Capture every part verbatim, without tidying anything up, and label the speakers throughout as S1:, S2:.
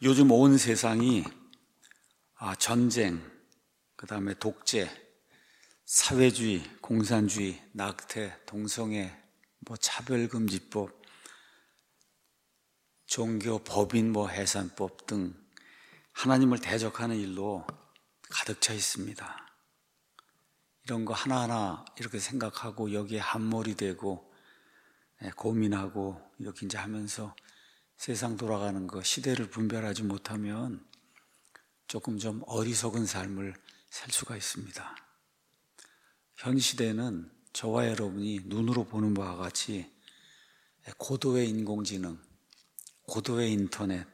S1: 요즘 온 세상이 전쟁, 그 다음에 독재, 사회주의, 공산주의, 낙태, 동성애, 뭐 차별금지법, 종교, 법인, 뭐 해산법 등 하나님을 대적하는 일로 가득 차 있습니다. 이런 거 하나하나 이렇게 생각하고 여기에 함몰이 되고 고민하고 이렇게 이제 하면서 세상 돌아가는 거, 시대를 분별하지 못하면 조금 좀 어리석은 삶을 살 수가 있습니다. 현 시대는 저와 여러분이 눈으로 보는 바와 같이 고도의 인공지능, 고도의 인터넷,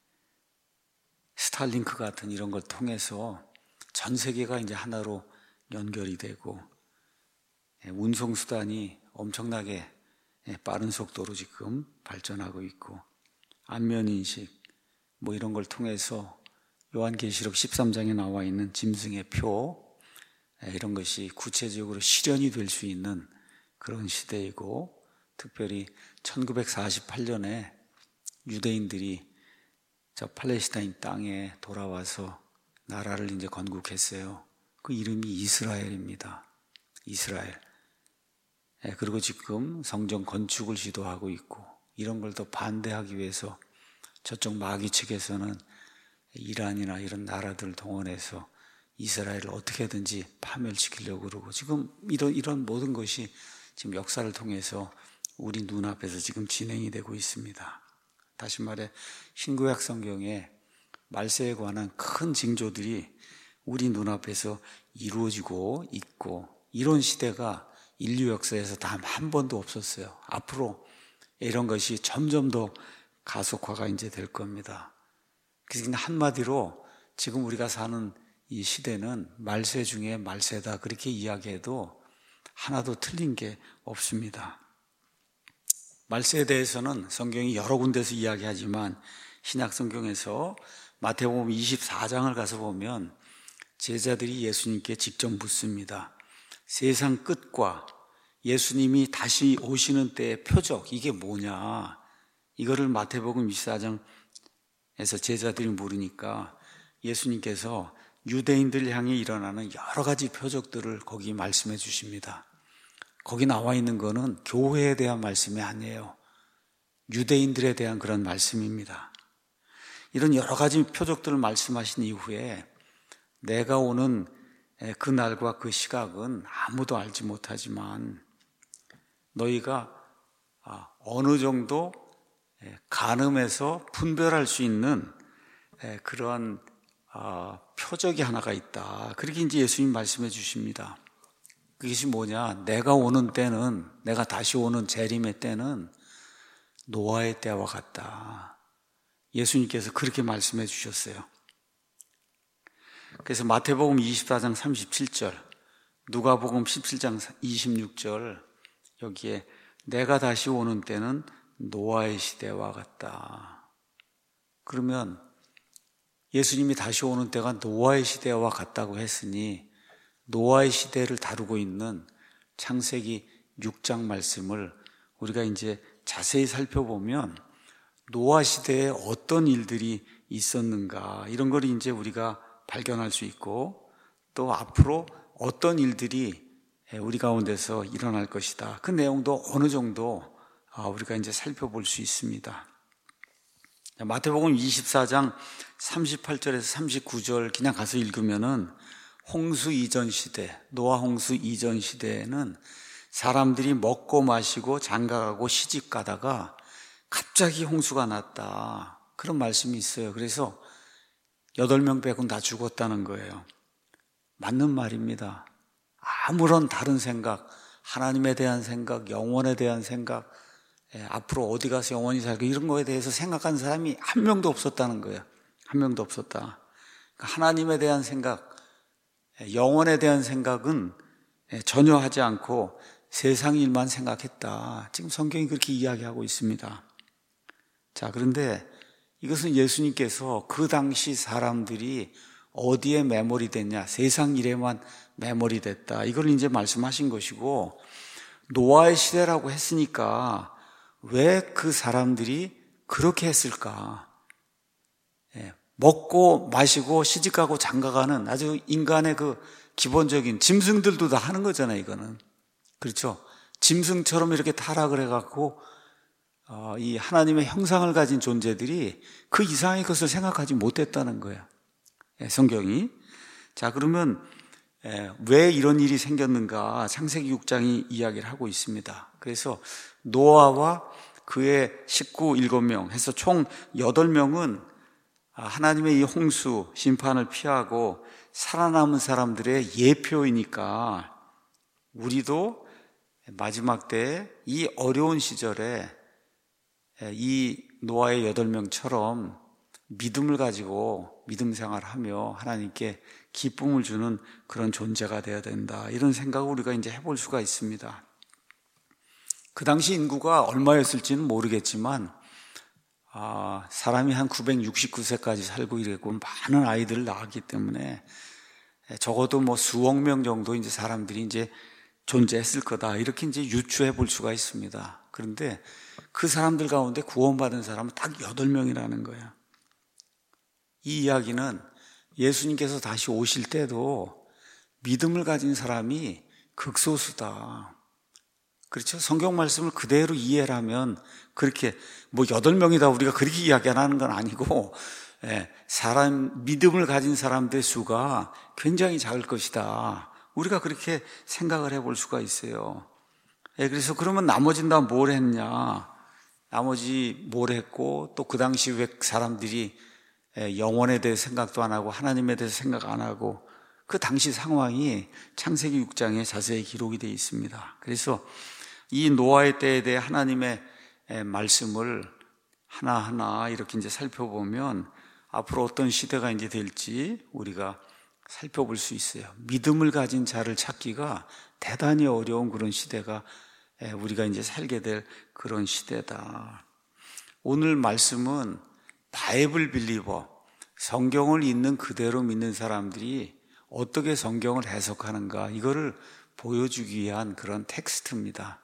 S1: 스타링크 같은 이런 걸 통해서 전 세계가 이제 하나로 연결이 되고 운송수단이 엄청나게 빠른 속도로 지금 발전하고 있고 안면인식 뭐 이런 걸 통해서 요한계시록 십삼 장에 나와 있는 짐승의 표 이런 것이 구체적으로 실현이 될 수 있는 그런 시대이고 특별히 천구백사십팔 년에 유대인들이 저 팔레스타인 땅에 돌아와서 나라를 이제 건국했어요. 그 이름이 이스라엘입니다. 이스라엘. 그리고 지금 성전 건축을 시도하고 있고 이런 걸 더 반대하기 위해서 저쪽 마귀 측에서는 이란이나 이런 나라들을 동원해서 이스라엘을 어떻게든지 파멸시키려고 그러고 지금 이런, 이런 모든 것이 지금 역사를 통해서 우리 눈앞에서 지금 진행이 되고 있습니다. 다시 말해 신구약 성경에 말세에 관한 큰 징조들이 우리 눈앞에서 이루어지고 있고 이런 시대가 인류 역사에서 단 한 번도 없었어요. 앞으로 이런 것이 점점 더 가속화가 이제 될 겁니다. 그래서 한마디로 지금 우리가 사는 이 시대는 말세 중에 말세다 그렇게 이야기해도 하나도 틀린 게 없습니다. 말세에 대해서는 성경이 여러 군데서 이야기하지만 신약 성경에서 마태복음 이십사 장을 가서 보면 제자들이 예수님께 직접 묻습니다. 세상 끝과 예수님이 다시 오시는 때의 표적 이게 뭐냐 이거를 마태복음 이십사 장에서 제자들이 물으니까 예수님께서 유대인들 향해 일어나는 여러 가지 표적들을 거기 말씀해 주십니다. 거기 나와 있는 거는 교회에 대한 말씀이 아니에요. 유대인들에 대한 그런 말씀입니다. 이런 여러 가지 표적들을 말씀하신 이후에 내가 오는 그 날과 그 시각은 아무도 알지 못하지만 너희가 어느 정도 가늠해서 분별할 수 있는 그런 표적이 하나가 있다. 그렇게 이제 예수님 말씀해 주십니다. 그것이 뭐냐? 내가 오는 때는, 내가 다시 오는 재림의 때는 노아의 때와 같다. 예수님께서 그렇게 말씀해 주셨어요. 그래서 마태복음 이십사 장 삼십칠 절, 누가복음 십칠 장 이십육 절 여기에 내가 다시 오는 때는 노아의 시대와 같다. 그러면 예수님이 다시 오는 때가 노아의 시대와 같다고 했으니 노아의 시대를 다루고 있는 창세기 육 장 말씀을 우리가 이제 자세히 살펴보면 노아 시대에 어떤 일들이 있었는가 이런 걸 이제 우리가 발견할 수 있고 또 앞으로 어떤 일들이 우리 가운데서 일어날 것이다. 그 내용도 어느 정도 우리가 이제 살펴볼 수 있습니다. 마태복음 이십사 장 삼십팔 절에서 삼십구 절 그냥 가서 읽으면은 홍수 이전 시대, 노아 홍수 이전 시대에는 사람들이 먹고 마시고 장가가고 시집 가다가 갑자기 홍수가 났다. 그런 말씀이 있어요. 그래서 여덟 명 빼고는 다 죽었다는 거예요. 맞는 말입니다. 아무런 다른 생각, 하나님에 대한 생각, 영원에 대한 생각, 예, 앞으로 어디 가서 영원히 살고 이런 거에 대해서 생각한 사람이 한 명도 없었다는 거예요. 한 명도 없었다. 그러니까 하나님에 대한 생각, 영원에 대한 생각은 전혀 하지 않고 세상 일만 생각했다. 지금 성경이 그렇게 이야기하고 있습니다. 자, 그런데 이것은 예수님께서 그 당시 사람들이 어디에 매몰이 됐냐, 세상 일에만 매몰이 됐다. 이걸 이제 말씀하신 것이고 노아의 시대라고 했으니까 왜 그 사람들이 그렇게 했을까? 먹고 마시고 시집가고 장가가는 아주 인간의 그 기본적인, 짐승들도 다 하는 거잖아요, 이거는. 그렇죠? 짐승처럼 이렇게 타락을 해갖고 어, 이 하나님의 형상을 가진 존재들이 그 이상의 것을 생각하지 못했다는 거예요, 성경이. 자, 그러면 왜 이런 일이 생겼는가 창세기 육 장이 이야기를 하고 있습니다. 그래서 노아와 그의 식구 일곱 명 해서 총 여덟 명은 하나님의 이 홍수 심판을 피하고 살아남은 사람들의 예표이니까 우리도 마지막 때에 이 어려운 시절에 이 노아의 여덟 명처럼 믿음을 가지고 믿음 생활하며 하나님께 기쁨을 주는 그런 존재가 되어야 된다, 이런 생각을 우리가 이제 해볼 수가 있습니다. 그 당시 인구가 얼마였을지는 모르겠지만 아, 사람이 한 구백육십구 세까지 살고 이랬고 많은 아이들을 낳았기 때문에 적어도 뭐 수억 명 정도 이제 사람들이 이제 존재했을 거다, 이렇게 이제 유추해 볼 수가 있습니다. 그런데 그 사람들 가운데 구원받은 사람은 딱 여덟 명이라는 거예요. 이 이야기는 예수님께서 다시 오실 때도 믿음을 가진 사람이 극소수다. 그렇죠? 성경 말씀을 그대로 이해를 하면 그렇게 뭐 여덟 명이다 우리가 그렇게 이야기하는 건 아니고, 예, 사람, 믿음을 가진 사람들의 수가 굉장히 작을 것이다, 우리가 그렇게 생각을 해볼 수가 있어요. 예, 그래서 그러면 나머지는 다 뭘 했냐, 나머지 뭘 했고 또 그 당시 왜 사람들이 영혼에 대해서 생각도 안 하고 하나님에 대해서 생각 안 하고, 그 당시 상황이 창세기 육 장에 자세히 기록이 되어 있습니다. 그래서 이 노아의 때에 대해 하나님의 말씀을 하나하나 이렇게 이제 살펴보면 앞으로 어떤 시대가 이제 될지 우리가 살펴볼 수 있어요. 믿음을 가진 자를 찾기가 대단히 어려운 그런 시대가 우리가 이제 살게 될 그런 시대다. 오늘 말씀은 바이블 빌리버, 성경을 있는 그대로 믿는 사람들이 어떻게 성경을 해석하는가, 이거를 보여주기 위한 그런 텍스트입니다.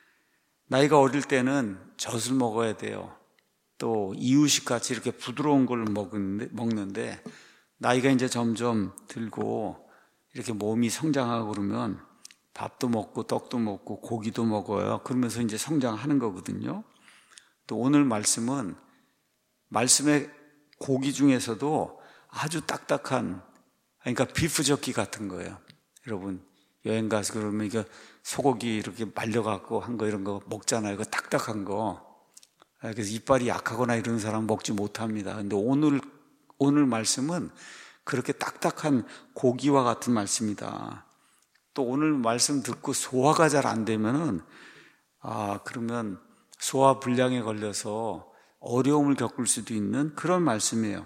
S1: 나이가 어릴 때는 젖을 먹어야 돼요. 또 이유식같이 이렇게 부드러운 걸 먹는데 나이가 이제 점점 들고 이렇게 몸이 성장하고 그러면 밥도 먹고 떡도 먹고 고기도 먹어요. 그러면서 이제 성장하는 거거든요. 또 오늘 말씀은 말씀의 고기 중에서도 아주 딱딱한, 그러니까 비프 저키 같은 거예요. 여러분 여행 가서 그러면 이거 소고기 이렇게 말려갖고 한 거 이런 거 먹잖아요. 그 딱딱한 거. 그래서 이빨이 약하거나 이런 사람 먹지 못합니다. 근데 오늘 오늘 말씀은 그렇게 딱딱한 고기와 같은 말씀이다. 또 오늘 말씀 듣고 소화가 잘 안 되면은 아 그러면 소화 불량에 걸려서 어려움을 겪을 수도 있는 그런 말씀이에요.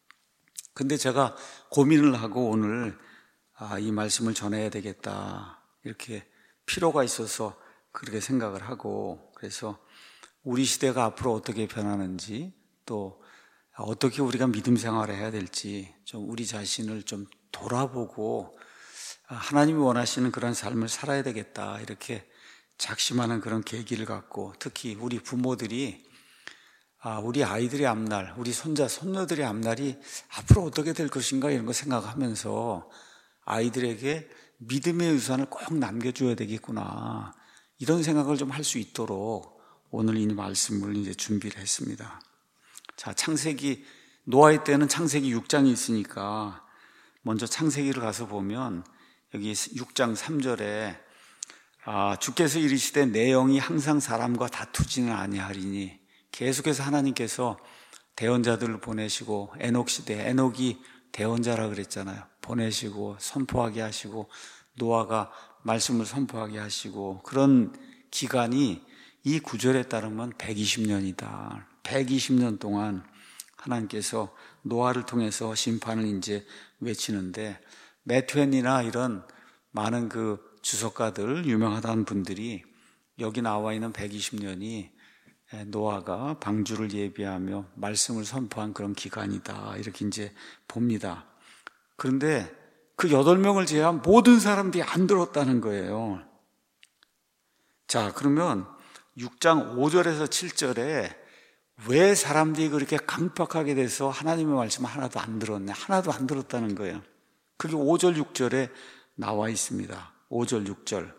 S1: 근데 제가 고민을 하고 오늘 아, 이 말씀을 전해야 되겠다, 이렇게 필요가 있어서 그렇게 생각을 하고, 그래서 우리 시대가 앞으로 어떻게 변하는지 또 어떻게 우리가 믿음 생활을 해야 될지 좀 우리 자신을 좀 돌아보고 하나님이 원하시는 그런 삶을 살아야 되겠다, 이렇게 작심하는 그런 계기를 갖고, 특히 우리 부모들이 아, 우리 아이들의 앞날, 우리 손자, 손녀들의 앞날이 앞으로 어떻게 될 것인가 이런 거 생각하면서 아이들에게 믿음의 유산을 꼭 남겨줘야 되겠구나, 이런 생각을 좀 할 수 있도록 오늘 이 말씀을 이제 준비를 했습니다. 자, 창세기, 노아의 때는 창세기 육 장이 있으니까 먼저 창세기를 가서 보면 여기 육 장 삼 절에 아, 주께서 이르시되 내 영이 항상 사람과 다투지는 아니하리니, 계속해서 하나님께서 대언자들을 보내시고 에녹 시대, 에녹이 대언자라 그랬잖아요. 보내시고 선포하게 하시고 노아가 말씀을 선포하게 하시고, 그런 기간이 이 구절에 따르면 백이십 년이다. 백이십 년 동안 하나님께서 노아를 통해서 심판을 이제 외치는데, 매트웬이나 이런 많은 그 주석가들, 유명하다는 분들이 여기 나와 있는 백이십 년이 노아가 방주를 예비하며 말씀을 선포한 그런 기간이다, 이렇게 이제 봅니다. 그런데 그 여덟 명을 제외한 모든 사람들이 안 들었다는 거예요. 자, 그러면 육 장 오 절에서 칠 절에 왜 사람들이 그렇게 강박하게 돼서 하나님의 말씀을 하나도 안 들었네? 하나도 안 들었다는 거예요. 그게 오 절 육 절에 나와 있습니다. 오 절 육 절.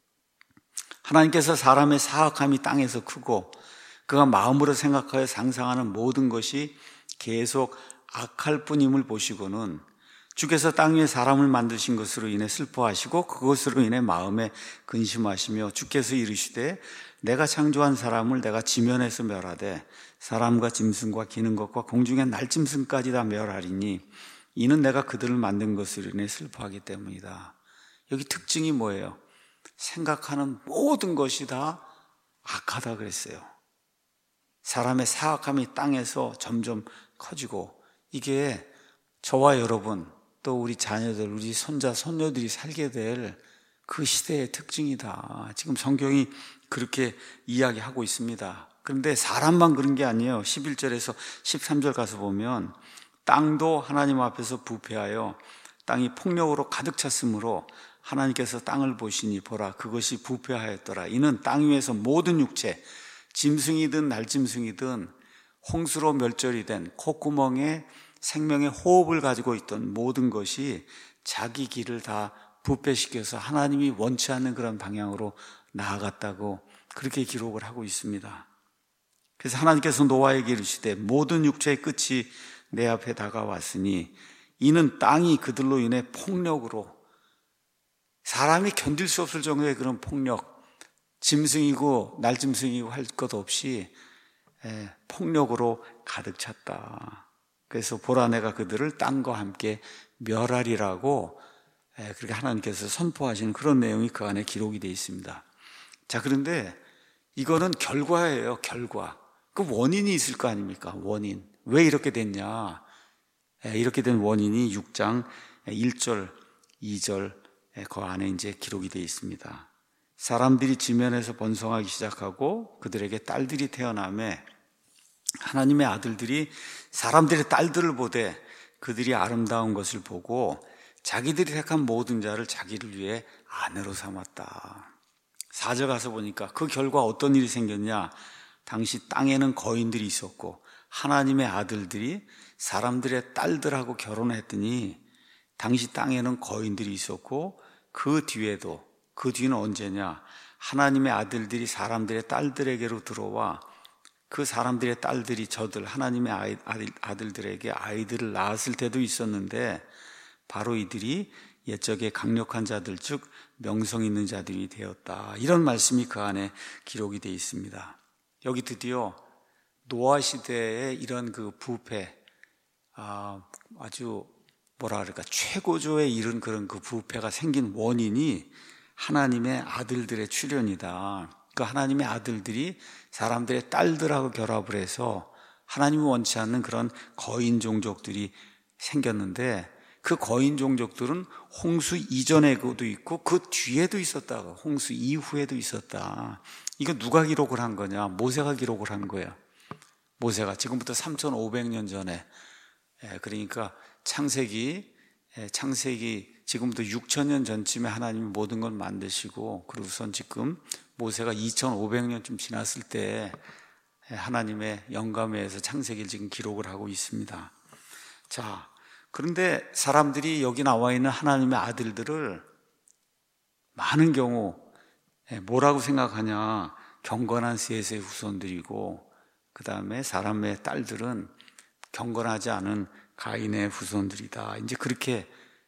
S1: 하나님께서 사람의 사악함이 땅에서 크고 그가 마음으로 생각하여 상상하는 모든 것이 계속 악할 뿐임을 보시고는 주께서 땅 위에 사람을 만드신 것으로 인해 슬퍼하시고 그것으로 인해 마음에 근심하시며 주께서 이르시되 내가 창조한 사람을 내가 지면에서 멸하되 사람과 짐승과 기는 것과 공중의 날짐승까지 다 멸하리니 이는 내가 그들을 만든 것으로 인해 슬퍼하기 때문이다. 여기 특징이 뭐예요? 생각하는 모든 것이 다 악하다 그랬어요. 사람의 사악함이 땅에서 점점 커지고 이게 저와 여러분 또 우리 자녀들, 우리 손자, 손녀들이 살게 될 그 시대의 특징이다. 지금 성경이 그렇게 이야기하고 있습니다. 그런데 사람만 그런 게 아니에요. 십일 절에서 십삼 절 가서 보면 땅도 하나님 앞에서 부패하여 땅이 폭력으로 가득 찼으므로 하나님께서 땅을 보시니 보라 그것이 부패하였더라. 이는 땅 위에서 모든 육체 짐승이든 날짐승이든 홍수로 멸절이 된 콧구멍에 생명의 호흡을 가지고 있던 모든 것이 자기 길을 다 부패시켜서 하나님이 원치 않는 그런 방향으로 나아갔다고 그렇게 기록을 하고 있습니다. 그래서 하나님께서 노아에게 이르시되 모든 육체의 끝이 내 앞에 다가왔으니 이는 땅이 그들로 인해 폭력으로 사람이 견딜 수 없을 정도의 그런 폭력, 짐승이고 날짐승이고 할 것 없이 폭력으로 가득 찼다. 그래서 보라 내가 그들을 땅과 함께 멸하리라고 그렇게 하나님께서 선포하시는 그런 내용이 그 안에 기록이 되어 있습니다. 자, 그런데 이거는 결과예요. 결과. 그 원인이 있을 거 아닙니까? 원인. 왜 이렇게 됐냐? 이렇게 된 원인이 육 장 일 절, 이 절 그 안에 이제 기록이 되어 있습니다. 사람들이 지면에서 번성하기 시작하고 그들에게 딸들이 태어나매 하나님의 아들들이 사람들의 딸들을 보되 그들이 아름다운 것을 보고 자기들이 택한 모든 자를 자기를 위해 아내로 삼았다. 사 절 가서 보니까 그 결과 어떤 일이 생겼냐? 당시 땅에는 거인들이 있었고 하나님의 아들들이 사람들의 딸들하고 결혼했더니 당시 땅에는 거인들이 있었고 그 뒤에도 그 뒤는 언제냐? 하나님의 아들들이 사람들의 딸들에게로 들어와 그 사람들의 딸들이 저들 하나님의 아이, 아들, 아들들에게 아이들을 낳았을 때도 있었는데 바로 이들이 옛적에 강력한 자들 즉 명성 있는 자들이 되었다. 이런 말씀이 그 안에 기록이 되어 있습니다. 여기 드디어 노아 시대의 이런 그 부패, 아, 아주 뭐라 그럴까 최고조에 이른 그런 그 부패가 생긴 원인이 하나님의 아들들의 출현이다. 그 하나님의 아들들이 사람들의 딸들하고 결합을 해서 하나님이 원치 않는 그런 거인 종족들이 생겼는데 그 거인 종족들은 홍수 이전에도 있고 그 뒤에도 있었다. 홍수 이후에도 있었다. 이거 누가 기록을 한 거냐? 모세가 기록을 한 거야. 모세가 지금부터 삼천오백 년 전에, 그러니까 창세기 창세기 지금부터 육천 년 전쯤에 하나님이 모든 걸 만드시고 그리고선 지금 모세가 이천오백 년쯤 지났을 때 하나님의 영감에 의해서 창세기를 지금 기록을 하고 있습니다. 자, 그런데 사람들이 여기 나와 있는 하나님의 아들들을 많은 경우 뭐라고 생각하냐? 경건한 셋의 후손들이고 그 다음에 사람의 딸들은 경건하지 않은 가인의 후손들이다. 이제 그렇게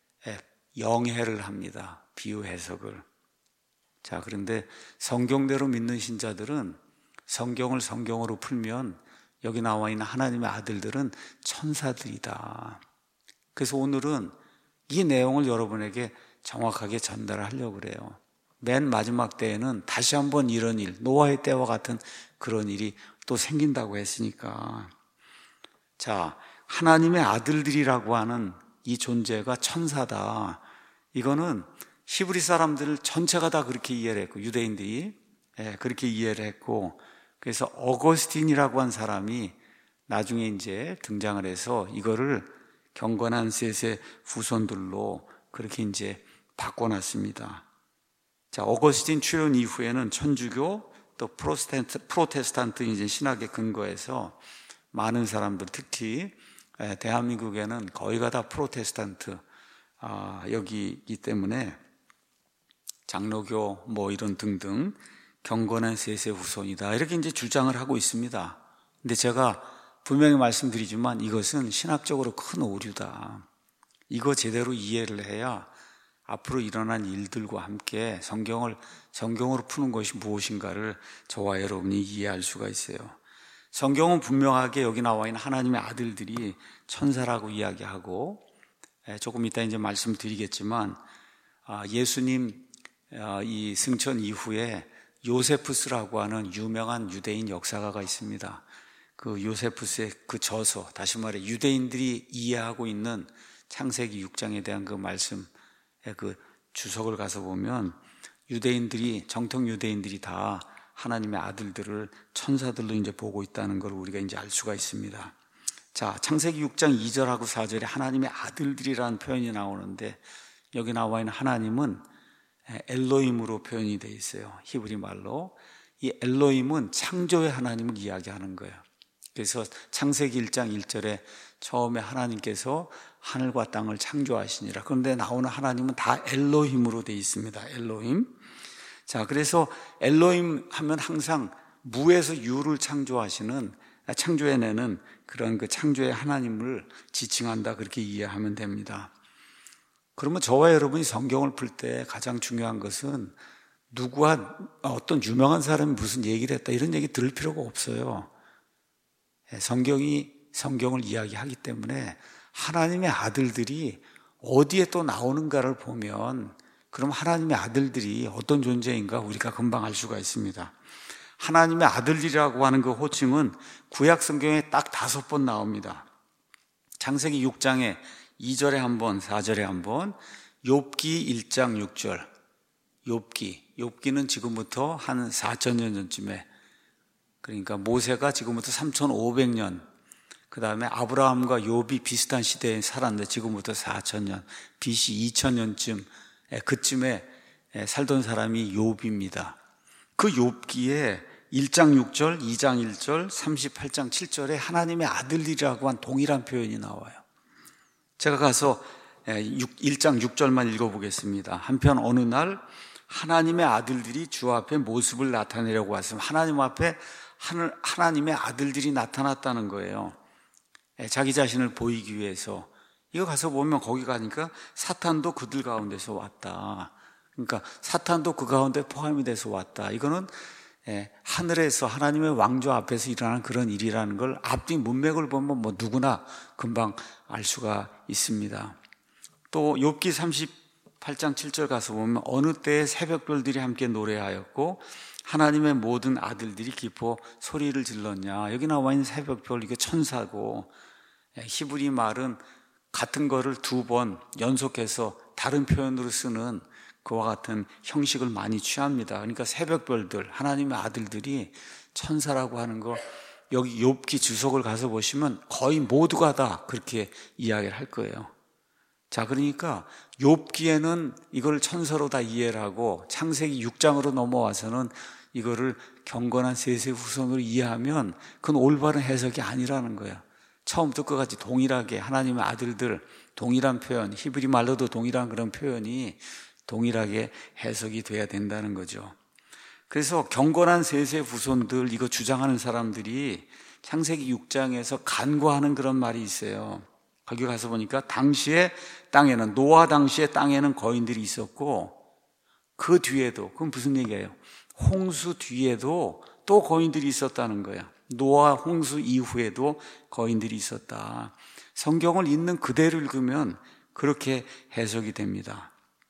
S1: 영해를 합니다. 비유 해석을. 자, 그런데 성경대로 믿는 신자들은 성경을 성경으로 풀면 여기 나와 있는 하나님의 아들들은 천사들이다. 그래서 오늘은 이 내용을 여러분에게 정확하게 전달하려고 그래요. 맨 마지막 때에는 다시 한번 이런 일, 노아의 때와 같은 그런 일이 또 생긴다고 했으니까. 자, 하나님의 아들들이라고 하는 이 존재가 천사다. 이거는 히브리 사람들 전체가 다 그렇게 이해를 했고 유대인들이 예, 그렇게 이해를 했고 그래서 어거스틴이라고 한 사람이 나중에 이제 등장을 해서 이거를 경건한 셋의 후손들로 그렇게 이제 바꿔놨습니다. 자, 어거스틴 출현 이후에는 천주교, 또 프로테스탄트, 프로테스탄트 이제 신학의 근거에서 많은 사람들, 특히 대한민국에는 거의가 다 프로테스탄트 아, 여기이기 때문에 장로교 뭐 이런 등등 경건한 셋의 후손이다 이렇게 이제 주장을 하고 있습니다. 근데 제가 분명히 말씀드리지만 이것은 신학적으로 큰 오류다. 이거 제대로 이해를 해야 앞으로 일어난 일들과 함께 성경을 성경으로 푸는 것이 무엇인가를 저와 여러분이 이해할 수가 있어요. 성경은 분명하게 여기 나와 있는 하나님의 아들들이 천사라고 이야기하고, 조금 이따 이제 말씀드리겠지만 예수님 이 승천 이후에 요세푸스라고 하는 유명한 유대인 역사가가 있습니다. 그 요세푸스의 그 저서, 다시 말해 유대인들이 이해하고 있는 창세기 육 장에 대한 그 말씀의 그 주석을 가서 보면 유대인들이, 정통 유대인들이 다 하나님의 아들들을 천사들로 이제 보고 있다는 걸 우리가 이제 알 수가 있습니다. 자, 창세기 육 장 이 절하고 사 절에 하나님의 아들들이라는 표현이 나오는데, 여기 나와 있는 하나님은 엘로힘으로 표현이 되어 있어요. 히브리 말로. 이 엘로힘은 창조의 하나님을 이야기하는 거예요. 그래서 창세기 일 장 일 절에 처음에 하나님께서 하늘과 땅을 창조하시니라. 그런데 나오는 하나님은 다 엘로힘으로 되어 있습니다. 엘로힘. 자, 그래서 엘로힘 하면 항상 무에서 유를 창조하시는, 창조해내는 그런 그 창조의 하나님을 지칭한다, 그렇게 이해하면 됩니다. 그러면 저와 여러분이 성경을 풀 때 가장 중요한 것은 누구와 어떤 유명한 사람이 무슨 얘기를 했다 이런 얘기 들을 필요가 없어요. 성경이 성경을 이야기하기 때문에 하나님의 아들들이 어디에 또 나오는가를 보면, 그럼 하나님의 아들들이 어떤 존재인가 우리가 금방 알 수가 있습니다. 하나님의 아들들이라고 하는 그 호칭은 구약 성경에 딱 다섯 번 나옵니다. 창세기 육 장에 이 절에 한 번, 사 절에 한 번, 욥기 일 장 육 절. 욥기. 욥기는 지금부터 한 사천 년 전쯤에, 그러니까 모세가 지금부터 삼천오백 년, 그 다음에 아브라함과 욥이 비슷한 시대에 살았는데 지금부터 사천 년, 비씨 이천 년쯤, 그쯤에 살던 사람이 욥입니다. 그 욥기에 일 장 육 절, 이 장 일 절, 삼십팔 장 칠 절에 하나님의 아들이라고 한 동일한 표현이 나와요. 제가 가서 일 장 육 절만 읽어보겠습니다. 한편 어느 날 하나님의 아들들이 주 앞에 모습을 나타내려고 왔으면, 하나님 앞에 하늘, 하나님의 아들들이 나타났다는 거예요. 자기 자신을 보이기 위해서. 이거 가서 보면 거기 가니까 사탄도 그들 가운데서 왔다. 그러니까 사탄도 그 가운데 포함이 돼서 왔다. 이거는 하늘에서 하나님의 왕조 앞에서 일어나는 그런 일이라는 걸 앞뒤 문맥을 보면 뭐 누구나 금방 알 수가 있습니다. 또 욥기 삼십팔 장 칠 절 가서 보면 어느 때에 새벽별들이 함께 노래하였고 하나님의 모든 아들들이 기뻐 소리를 질렀냐. 여기 나와 있는 새벽별, 이게 천사고, 히브리 말은 같은 거를 두 번 연속해서 다른 표현으로 쓰는 그와 같은 형식을 많이 취합니다. 그러니까 새벽별들, 하나님의 아들들이 천사라고 하는 거, 여기 욥기 주석을 가서 보시면 거의 모두가 다 그렇게 이야기를 할 거예요. 자, 그러니까 욥기에는 이걸 천사로 다 이해를 하고 창세기 육 장으로 넘어와서는 이거를 경건한 셋의 후손으로 이해하면 그건 올바른 해석이 아니라는 거예요. 처음부터 끝까지 동일하게 하나님의 아들들, 동일한 표현, 히브리 말로도 동일한 그런 표현이 동일하게 해석이 돼야 된다는 거죠. 그래서 경건한 셋의 후손들, 이거 주장하는 사람들이 창세기 육 장에서 간과하는 그런 말이 있어요. 거기 가서 보니까 당시에 땅에는, 노아 당시에 땅에는 거인들이 있었고 그 뒤에도, 그건 무슨 얘기예요? 홍수 뒤에도 또 거인들이 있었다는 거예요. 노아 홍수 이후에도 거인들이 있었다. 성경을 읽는 그대로 읽으면 그렇게 해석이 됩니다.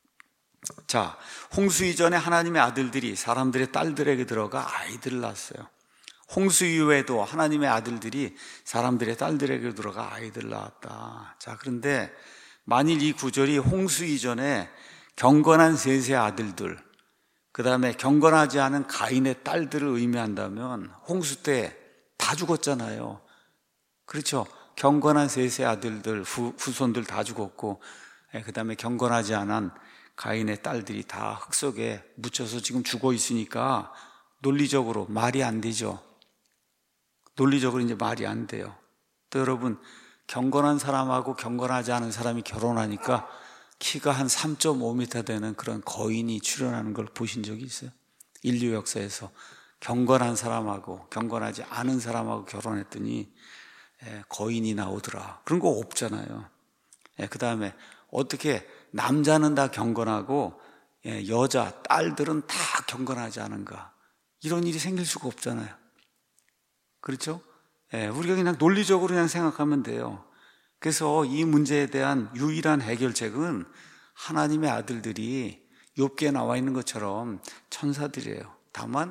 S1: 자, 홍수 이전에 하나님의 아들들이 사람들의 딸들에게 들어가 아이들을 낳았어요. 홍수 이후에도 하나님의 아들들이 사람들의 딸들에게 들어가 아이들을 낳았다. 자, 그런데 만일 이 구절이 홍수 이전에 경건한 셋의 아들들, 그 다음에 경건하지 않은 가인의 딸들을 의미한다면 홍수 때 다 죽었잖아요. 그렇죠? 경건한 셋의 아들들, 후, 후손들 다 죽었고, 그 다음에 경건하지 않은 가인의 딸들이 다 흙 속에 묻혀서 지금 죽어 있으니까 논리적으로 말이 안 되죠. 논리적으로 이제 말이 안 돼요. 또 여러분, 경건한 사람하고 경건하지 않은 사람이 결혼하니까 키가 한 삼 점 오 미터 되는 그런 거인이 출현하는 걸 보신 적이 있어요? 인류 역사에서 경건한 사람하고 경건하지 않은 사람하고 결혼했더니 거인이 나오더라. 그런 거 없잖아요. 그 다음에 어떻게 남자는 다 경건하고 여자, 딸들은 다 경건하지 않은가? 이런 일이 생길 수가 없잖아요. 그렇죠? 우리가 그냥 논리적으로 그냥 생각하면 돼요. 그래서 이 문제에 대한 유일한 해결책은 하나님의 아들들이 욥기에 나와 있는 것처럼 천사들이에요. 다만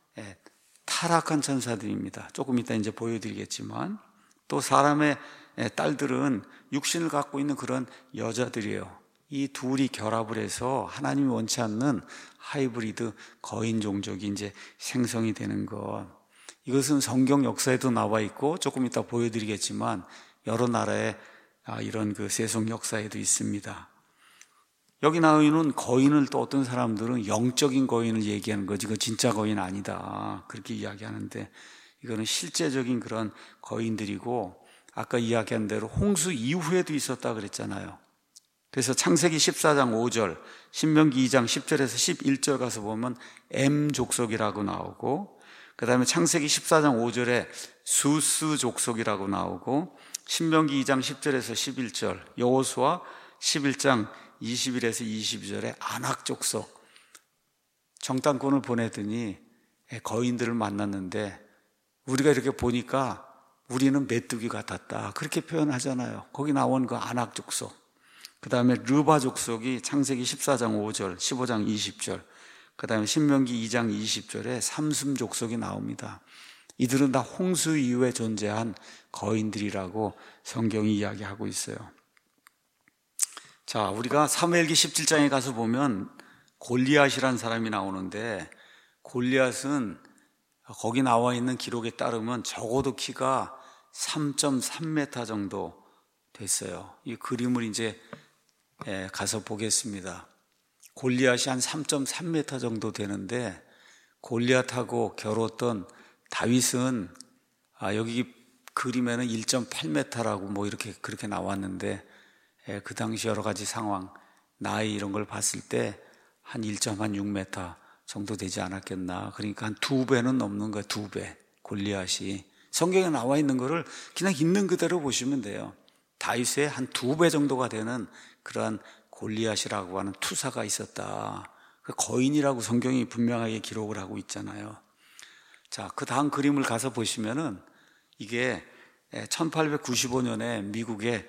S1: 타락한 천사들입니다. 조금 이따 이제 보여드리겠지만, 또 사람의 딸들은 육신을 갖고 있는 그런 여자들이에요. 이 둘이 결합을 해서 하나님이 원치 않는 하이브리드 거인 종족이 이제 생성이 되는 것. 이것은 성경 역사에도 나와 있고 조금 이따 보여드리겠지만 여러 나라의 이런 그 세속 역사에도 있습니다. 여기 나와 있는 거인을 또 어떤 사람들은 영적인 거인을 얘기하는 거지, 그 진짜 거인 아니다, 그렇게 이야기하는데, 이거는 실제적인 그런 거인들이고, 아까 이야기한 대로 홍수 이후에도 있었다 그랬잖아요. 그래서 창세기 십사 장 오 절, 신명기 이 장 십 절에서 십일 절 가서 보면 M 족속이라고 나오고, 그 다음에 창세기 십사 장 오 절에 수스 족속이라고 나오고, 신명기 이 장 십 절에서 십일 절, 여호수아 십일 장 이십일에서 이십이 절에 아낙 족속, 정탐꾼을 보내더니 거인들을 만났는데 우리가 이렇게 보니까 우리는 메뚜기 같았다, 그렇게 표현하잖아요. 거기 나온 그 아낙 족속, 그 다음에 르바 족속이 창세기 십사 장 오 절, 십오 장 이십 절, 그 다음에 신명기 이 장 이십 절에 삼슴 족속이 나옵니다. 이들은 다 홍수 이후에 존재한 거인들이라고 성경이 이야기하고 있어요. 자, 우리가 사무엘기 십칠 장에 가서 보면 골리앗이라는 사람이 나오는데, 골리앗은 거기 나와 있는 기록에 따르면 적어도 키가 삼 점 삼 미터 정도 됐어요. 이 그림을 이제 가서 보겠습니다. 골리앗이 한 삼 점 삼 미터 정도 되는데, 골리앗하고 겨루었던 다윗은 아, 여기 그림에는 일 점 팔 미터라고 뭐 이렇게 그렇게 나왔는데, 그 당시 여러 가지 상황, 나이 이런 걸 봤을 때 한 일 점 육 미터 정도 되지 않았겠나. 그러니까 한 두 배는 넘는 거예요. 두 배. 골리앗이 성경에 나와 있는 거를 그냥 있는 그대로 보시면 돼요. 다윗의 한 두 배 정도가 되는 그러한 골리앗이라고 하는 투사가 있었다. 그 거인이라고 성경이 분명하게 기록을 하고 있잖아요. 자, 그 다음 그림을 가서 보시면은 이게 천팔백구십오 년에 미국의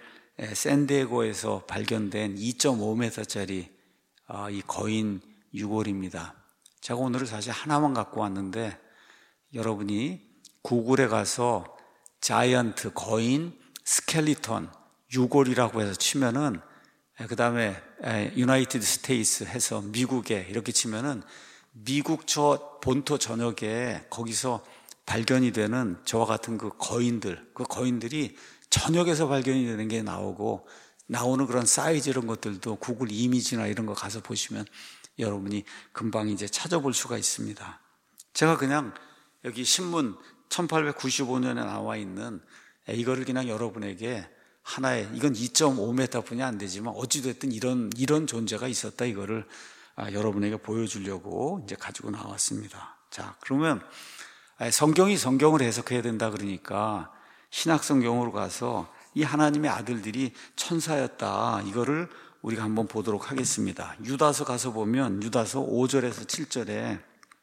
S1: 샌디에고에서 발견된 이 점 오 미터짜리 이 거인 유골입니다. 제가 오늘은 사실 하나만 갖고 왔는데, 여러분이 구글에 가서 자이언트 거인 스켈리톤 유골이라고 해서 치면은, 그 다음에 유나이티드 스테이츠 해서 미국에 이렇게 치면은 미국 저 본토 전역에 거기서 발견이 되는 저와 같은 그 거인들, 그 거인들이 전역에서 발견이 되는 게 나오고, 나오는 그런 사이즈 이런 것들도 구글 이미지나 이런 거 가서 보시면 여러분이 금방 이제 찾아볼 수가 있습니다. 제가 그냥 여기 신문 천팔백구십오 년에 나와 있는 이거를 그냥 여러분에게 하나의, 이건 이 점 오 미터 뿐이 안 되지만 어찌됐든 이런 이런 존재가 있었다, 이거를 아, 여러분에게 보여주려고 이제 가지고 나왔습니다. 자, 그러면 성경이 성경을 해석해야 된다 그러니까 신약 성경으로 가서 이 하나님의 아들들이 천사였다, 이거를 우리가 한번 보도록 하겠습니다. 유다서 가서 보면 유다서 오 절에서 칠 절에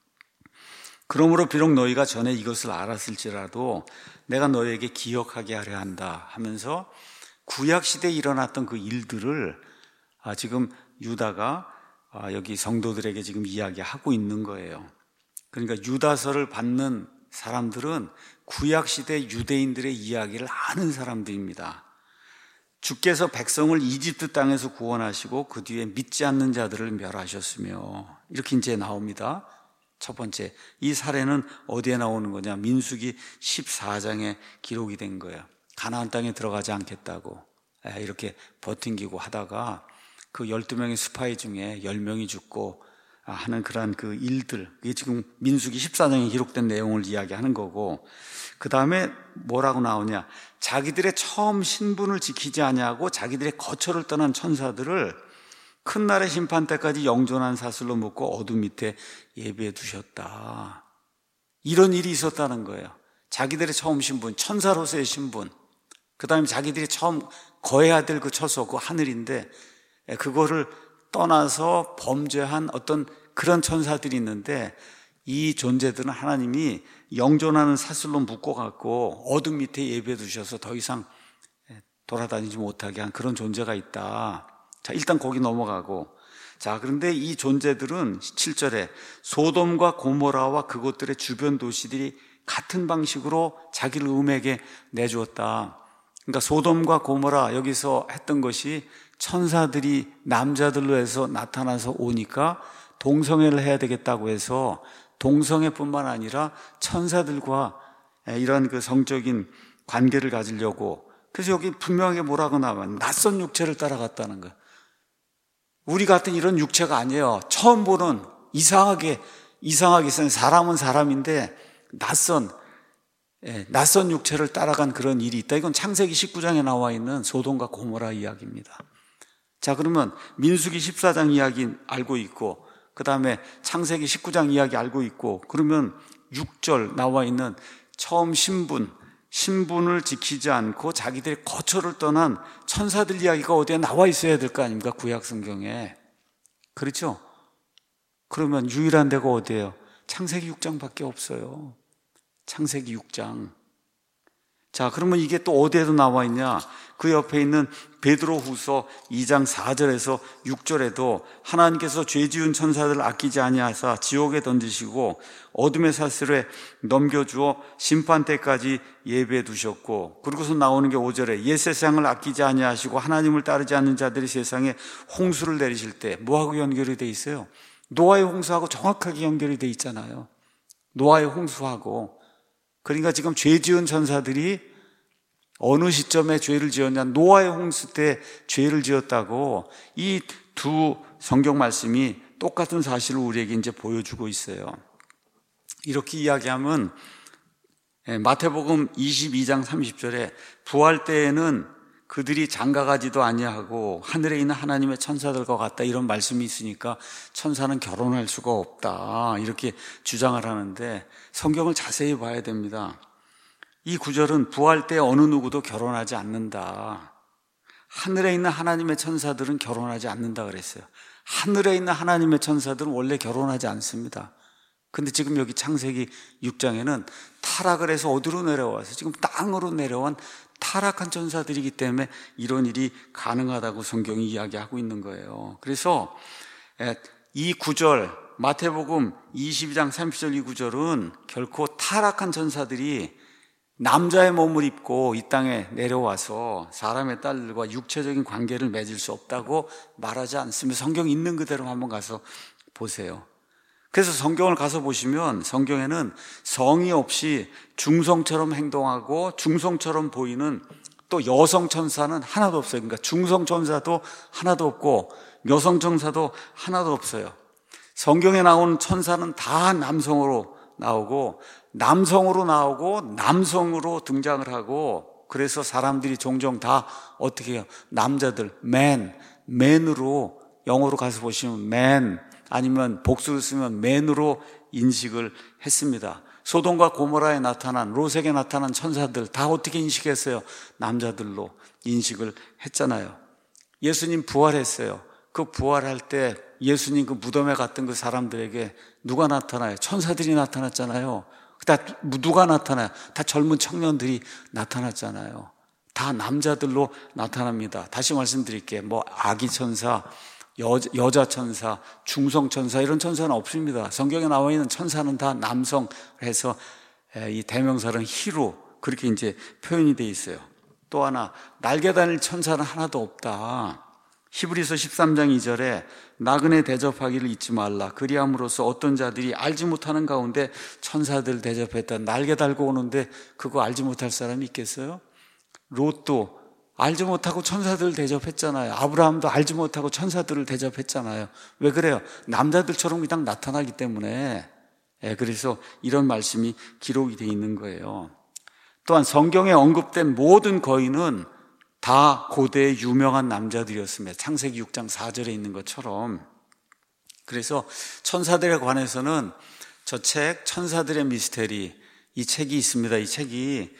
S1: 그러므로 비록 너희가 전에 이것을 알았을지라도 내가 너희에게 기억하게 하려 한다 하면서 구약시대에 일어났던 그 일들을 아, 지금 유다가 아, 여기 성도들에게 지금 이야기하고 있는 거예요. 그러니까 유다서를 받는 사람들은 구약시대 유대인들의 이야기를 아는 사람들입니다. 주께서 백성을 이집트 땅에서 구원하시고 그 뒤에 믿지 않는 자들을 멸하셨으며, 이렇게 이제 나옵니다. 첫 번째, 이 사례는 어디에 나오는 거냐? 민수기 십사 장에 기록이 된 거예요. 가나안 땅에 들어가지 않겠다고 이렇게 버팅기고 하다가 그 열두 명의 스파이 중에 열 명이 죽고 하는 그러한 그 일들, 이게 지금 민수기 십사 장에 기록된 내용을 이야기하는 거고, 그 다음에 뭐라고 나오냐? 자기들의 처음 신분을 지키지 아니하고 자기들의 거처를 떠난 천사들을 큰 날의 심판 때까지 영존한 사슬로 묶고 어둠 밑에 예비해 두셨다. 이런 일이 있었다는 거예요. 자기들의 처음 신분, 천사로서의 신분, 그 다음에 자기들이 처음 거해야 될 그 처소, 그 하늘인데 그거를 떠나서 범죄한 어떤 그런 천사들이 있는데, 이 존재들은 하나님이 영존하는 사슬로 묶어갖고 어둠 밑에 예배해 두셔서 더 이상 돌아다니지 못하게 한 그런 존재가 있다. 자, 일단 거기 넘어가고, 자, 그런데 이 존재들은 칠 절에 소돔과 고모라와 그곳들의 주변 도시들이 같은 방식으로 자기를 음에게 내주었다. 그러니까 소돔과 고모라, 여기서 했던 것이 천사들이 남자들로 해서 나타나서 오니까 동성애를 해야 되겠다고 해서 동성애뿐만 아니라 천사들과 이런 그 성적인 관계를 가지려고, 그래서 여기 분명하게 뭐라고 나와요? 낯선 육체를 따라갔다는 거예요. 우리 같은 이런 육체가 아니에요. 처음 보는 이상하게 이상하게 생긴 사람은 사람인데 낯선 예, 낯선 육체를 따라간 그런 일이 있다. 이건 창세기 십구 장에 나와 있는 소돔과 고모라 이야기입니다. 자, 그러면 민수기 십사 장 이야기 알고 있고, 그 다음에 창세기 십구 장 이야기 알고 있고, 그러면 육 절 나와 있는 처음 신분, 신분을 지키지 않고 자기들의 거처를 떠난 천사들 이야기가 어디에 나와 있어야 될 거 아닙니까? 구약 성경에. 그렇죠? 그러면 유일한 데가 어디예요? 창세기 육 장밖에 없어요. 창세기 육 장. 자, 그러면 이게 또 어디에도 나와 있냐? 그 옆에 있는 베드로후서 이 장 사 절에서 육 절에도 하나님께서 죄 지은 천사들을 아끼지 아니하사 지옥에 던지시고 어둠의 사슬에 넘겨주어 심판 때까지 예배해 두셨고, 그리고서 나오는 게 오 절에 옛 세상을 아끼지 아니하시고 하나님을 따르지 않는 자들이 세상에 홍수를 내리실 때, 뭐하고 연결이 돼 있어요? 노아의 홍수하고 정확하게 연결이 돼 있잖아요. 노아의 홍수하고. 그러니까 지금 죄 지은 천사들이 어느 시점에 죄를 지었냐? 노아의 홍수 때 죄를 지었다고 이 두 성경 말씀이 똑같은 사실을 우리에게 이제 보여주고 있어요. 이렇게 이야기하면 마태복음 이십이 장 삼십 절에 부활 때에는 그들이 장가가지도 아니하고 하늘에 있는 하나님의 천사들과 같다, 이런 말씀이 있으니까 천사는 결혼할 수가 없다, 이렇게 주장을 하는데 성경을 자세히 봐야 됩니다. 이 구절은 부활 때 어느 누구도 결혼하지 않는다. 하늘에 있는 하나님의 천사들은 결혼하지 않는다 그랬어요. 하늘에 있는 하나님의 천사들은 원래 결혼하지 않습니다. 근데 지금 여기 창세기 육 장에는 타락을 해서 어디로 내려와서 지금 땅으로 내려온 타락한 천사들이기 때문에 이런 일이 가능하다고 성경이 이야기하고 있는 거예요. 그래서 이 구절, 마태복음 이십이 장 삼십 절 이 구절은 결코 타락한 천사들이 남자의 몸을 입고 이 땅에 내려와서 사람의 딸들과 육체적인 관계를 맺을 수 없다고 말하지 않습니다. 성경 있는 그대로 한번 가서 보세요. 그래서 성경을 가서 보시면 성경에는 성이 없이 중성처럼 행동하고 중성처럼 보이는 또 여성 천사는 하나도 없어요. 그러니까 중성 천사도 하나도 없고 여성 천사도 하나도 없어요. 성경에 나오는 천사는 다 남성으로 나오고 남성으로 나오고 남성으로 등장을 하고, 그래서 사람들이 종종 다 어떻게 해요? 남자들, man, man으로, 영어로 가서 보시면 man, 아니면 복수를 쓰면 man으로 인식을 했습니다. 소돔과 고모라에 나타난, 롯에게 나타난 천사들 다 어떻게 인식했어요? 남자들로 인식을 했잖아요. 예수님 부활했어요. 그 부활할 때 예수님 그 무덤에 갔던 그 사람들에게 누가 나타나요? 천사들이 나타났잖아요. 다 누가 나타나요? 다 젊은 청년들이 나타났잖아요. 다 남자들로 나타납니다. 다시 말씀드릴게요. 뭐 아기 천사, 여, 여자 천사, 중성 천사, 이런 천사는 없습니다. 성경에 나와 있는 천사는 다 남성 해서 이 대명사는 히로, 그렇게 이제 표현이 돼 있어요. 또 하나, 날개 달린 천사는 하나도 없다. 히브리서 십삼 장 이 절에 나그네 대접하기를 잊지 말라. 그리함으로써 어떤 자들이 알지 못하는 가운데 천사들 대접했다. 날개 달고 오는데 그거 알지 못할 사람이 있겠어요? 롯도 알지 못하고 천사들을 대접했잖아요. 아브라함도 알지 못하고 천사들을 대접했잖아요. 왜 그래요? 남자들처럼 그냥 나타나기 때문에. 예, 그래서 이런 말씀이 기록이 되어 있는 거예요. 또한 성경에 언급된 모든 거인은 다 고대의 유명한 남자들이었습니다. 창세기 육 장 사 절에 있는 것처럼. 그래서 천사들에 관해서는 저 책 천사들의 미스테리, 이 책이 있습니다. 이 책이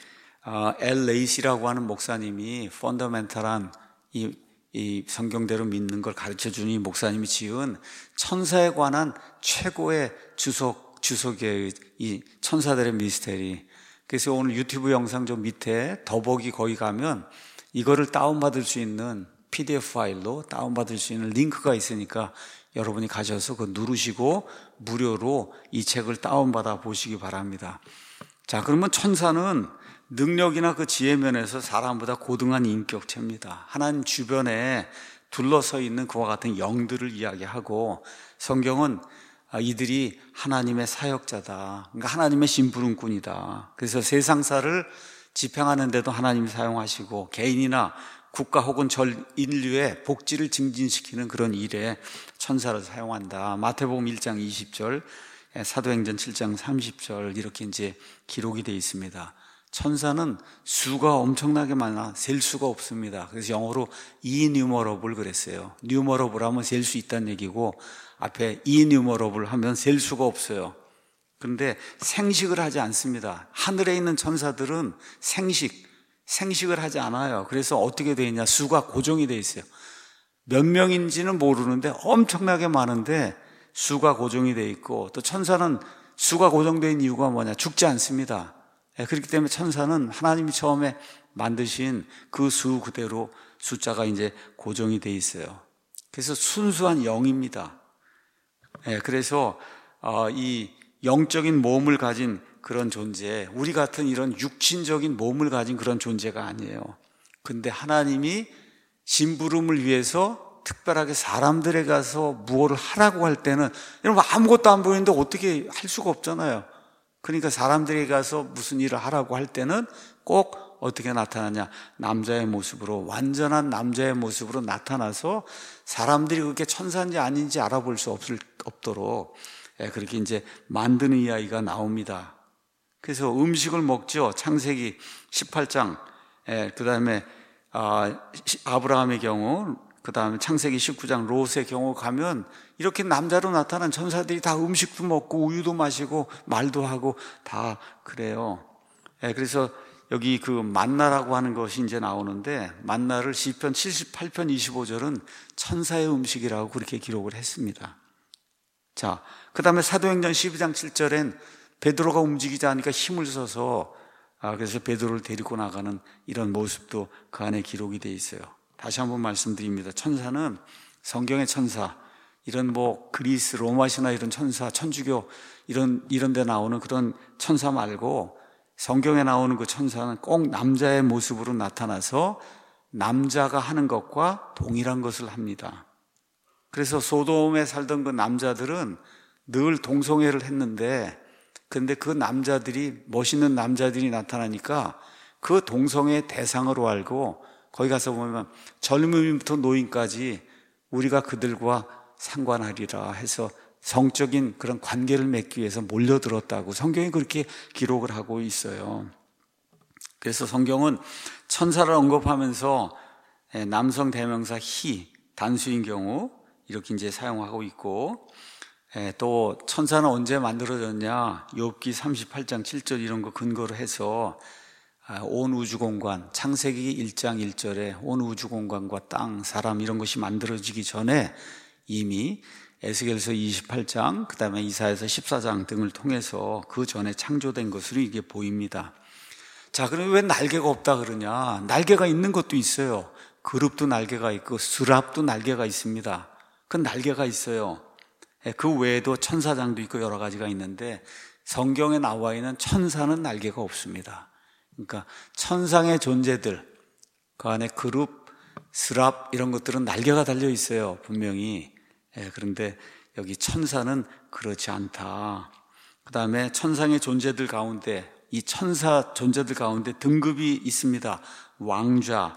S1: 엘 레이시라고 하는 목사님이 펀더멘탈한 이, 이 성경대로 믿는 걸 가르쳐주는 이 목사님이 지은 천사에 관한 최고의 주석, 주석의 이 천사들의 미스테리. 그래서 오늘 유튜브 영상 좀 밑에 더보기 거기 가면 이거를 다운받을 수 있는 피디에프 파일로 다운받을 수 있는 링크가 있으니까 여러분이 가셔서 그거 누르시고 무료로 이 책을 다운받아 보시기 바랍니다. 자, 그러면 천사는 능력이나 그 지혜 면에서 사람보다 고등한 인격체입니다. 하나님 주변에 둘러서 있는 그와 같은 영들을 이야기하고 성경은 이들이 하나님의 사역자다. 그러니까 하나님의 심부름꾼이다. 그래서 세상사를 집행하는 데도 하나님이 사용하시고 개인이나 국가 혹은 전 인류의 복지를 증진시키는 그런 일에 천사를 사용한다. 마태복음 일 장 이십 절, 사도행전 칠 장 삼십 절 이렇게 이제 기록이 되어 있습니다. 천사는 수가 엄청나게 많아 셀 수가 없습니다. 그래서 영어로 innumerable 그랬어요. numerable 하면 셀 수 있다는 얘기고 앞에 innumerable 하면 셀 수가 없어요. 그런데 생식을 하지 않습니다. 하늘에 있는 천사들은 생식, 생식을 하지 않아요. 그래서 어떻게 되어 있냐? 수가 고정이 되어 있어요. 몇 명인지는 모르는데 엄청나게 많은데 수가 고정이 되어 있고, 또 천사는 수가 고정된 이유가 뭐냐? 죽지 않습니다. 그렇기 때문에 천사는 하나님이 처음에 만드신 그 수 그대로 숫자가 이제 고정이 되어 있어요. 그래서 순수한 영입니다. 그래서 이 영적인 몸을 가진 그런 존재, 우리 같은 이런 육신적인 몸을 가진 그런 존재가 아니에요. 근데 하나님이 심부름을 위해서 특별하게 사람들에 가서 무엇을 하라고 할 때는, 여러분 아무것도 안 보이는데 어떻게 할 수가 없잖아요. 그러니까 사람들에게 가서 무슨 일을 하라고 할 때는 꼭 어떻게 나타나냐? 남자의 모습으로, 완전한 남자의 모습으로 나타나서 사람들이 그게 천사인지 아닌지 알아볼 수 없을, 없도록 그렇게 이제 만드는 이야기가 나옵니다. 그래서 음식을 먹죠. 창세기 십팔 장, 그 다음에 아브라함의 경우, 그 다음에 창세기 십구 장 롯의 경우 가면 이렇게 남자로 나타난 천사들이 다 음식도 먹고 우유도 마시고 말도 하고 다 그래요. 그래서 여기 그 만나라고 하는 것이 이제 나오는데, 만나를 시편 칠십팔 편 이십오 절은 천사의 음식이라고 그렇게 기록을 했습니다. 자, 그 다음에 사도행전 십이 장 칠 절엔 베드로가 움직이지 않으니까 힘을 써서 아, 그래서 베드로를 데리고 나가는 이런 모습도 그 안에 기록이 되어 있어요. 다시 한번 말씀드립니다. 천사는 성경의 천사, 이런 뭐 그리스 로마 신화 이런 천사, 천주교 이런 이런 데 나오는 그런 천사 말고 성경에 나오는 그 천사는 꼭 남자의 모습으로 나타나서 남자가 하는 것과 동일한 것을 합니다. 그래서 소돔에 살던 그 남자들은 늘 동성애를 했는데, 근데 그 남자들이, 멋있는 남자들이 나타나니까 그 동성애의 대상으로 알고, 거기 가서 보면 젊음부터 노인까지 우리가 그들과 상관하리라 해서 성적인 그런 관계를 맺기 위해서 몰려들었다고 성경이 그렇게 기록을 하고 있어요. 그래서 성경은 천사를 언급하면서 남성 대명사 he, 단수인 경우 이렇게 이제 사용하고 있고, 또 천사는 언제 만들어졌냐? 욥기 삼십팔 장 칠 절 이런 거 근거로 해서 온 우주공간, 창세기 일 장 일 절에 온 우주공간과 땅, 사람 이런 것이 만들어지기 전에 이미 에스겔서 이십팔 장, 그 다음에 이사야서 십사 장 등을 통해서 그 전에 창조된 것으로 이게 보입니다. 자, 그럼 왜 날개가 없다 그러냐? 날개가 있는 것도 있어요. 그룹도 날개가 있고 스랍도 날개가 있습니다. 그 날개가 있어요. 그 외에도 천사장도 있고 여러 가지가 있는데 성경에 나와 있는 천사는 날개가 없습니다. 그러니까 천상의 존재들, 그 안에 그룹, 스랍 이런 것들은 날개가 달려 있어요, 분명히. 그런데 여기 천사는 그렇지 않다. 그 다음에 천상의 존재들 가운데, 이 천사 존재들 가운데 등급이 있습니다. 왕좌,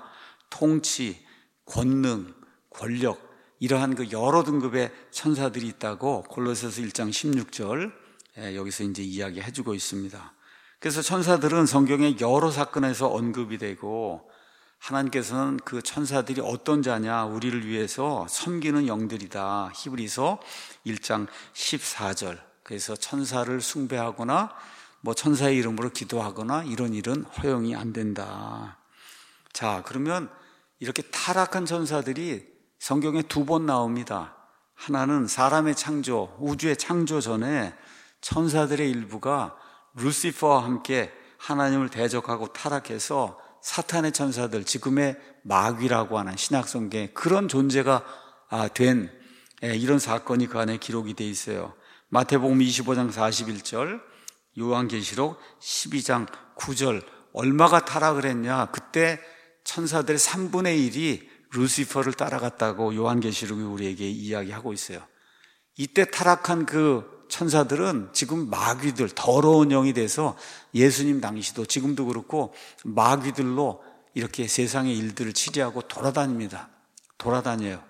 S1: 통치, 권능, 권력 이러한 그 여러 등급의 천사들이 있다고 골로새서 일 장 십육 절 여기서 이제 이야기해 주고 있습니다. 그래서 천사들은 성경의 여러 사건에서 언급이 되고 하나님께서는 그 천사들이 어떤 자냐, 우리를 위해서 섬기는 영들이다. 히브리서 일 장 십사 절. 그래서 천사를 숭배하거나 뭐 천사의 이름으로 기도하거나 이런 일은 허용이 안 된다. 자, 그러면 이렇게 타락한 천사들이 성경에 두 번 나옵니다. 하나는 사람의 창조, 우주의 창조 전에 천사들의 일부가 루시퍼와 함께 하나님을 대적하고 타락해서 사탄의 천사들, 지금의 마귀라고 하는 신약성경에 그런 존재가 된 이런 사건이 그 안에 기록이 되어 있어요. 마태복음 이십오 장 사십일 절, 요한계시록 십이 장 구 절. 얼마가 타락을 했냐? 그때 천사들의 삼분의 일이 루시퍼를 따라갔다고 요한계시록이 우리에게 이야기하고 있어요. 이때 타락한 그 천사들은 지금 마귀들, 더러운 영이 돼서 예수님 당시도 지금도 그렇고 마귀들로 이렇게 세상의 일들을 치리하고 돌아다닙니다. 돌아다녀요.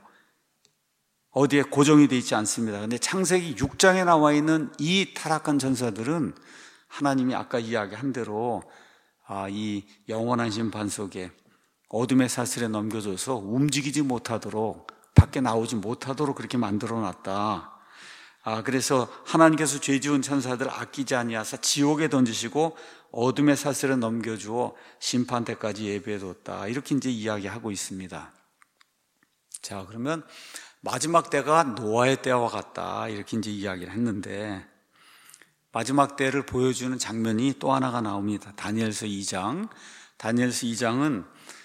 S1: 어디에 고정이 되어 있지 않습니다. 그런데 창세기 육 장에 나와 있는 이 타락한 천사들은 하나님이 아까 이야기한 대로 이 영원한 심판 속에 어둠의 사슬에 넘겨줘서 움직이지 못하도록, 밖에 나오지 못하도록 그렇게 만들어 놨다. 아, 그래서 하나님께서 죄 지은 천사들 아끼지 아니하사 지옥에 던지시고 어둠의 사슬에 넘겨주어 심판 때까지 예비해뒀다. 이렇게 이제 이야기하고 있습니다. 자, 그러면 마지막 때가 노아의 때와 같다. 이렇게 이제 이야기를 했는데, 마지막 때를 보여주는 장면이 또 하나가 나옵니다. 다니엘서 이 장. 다니엘서 이 장은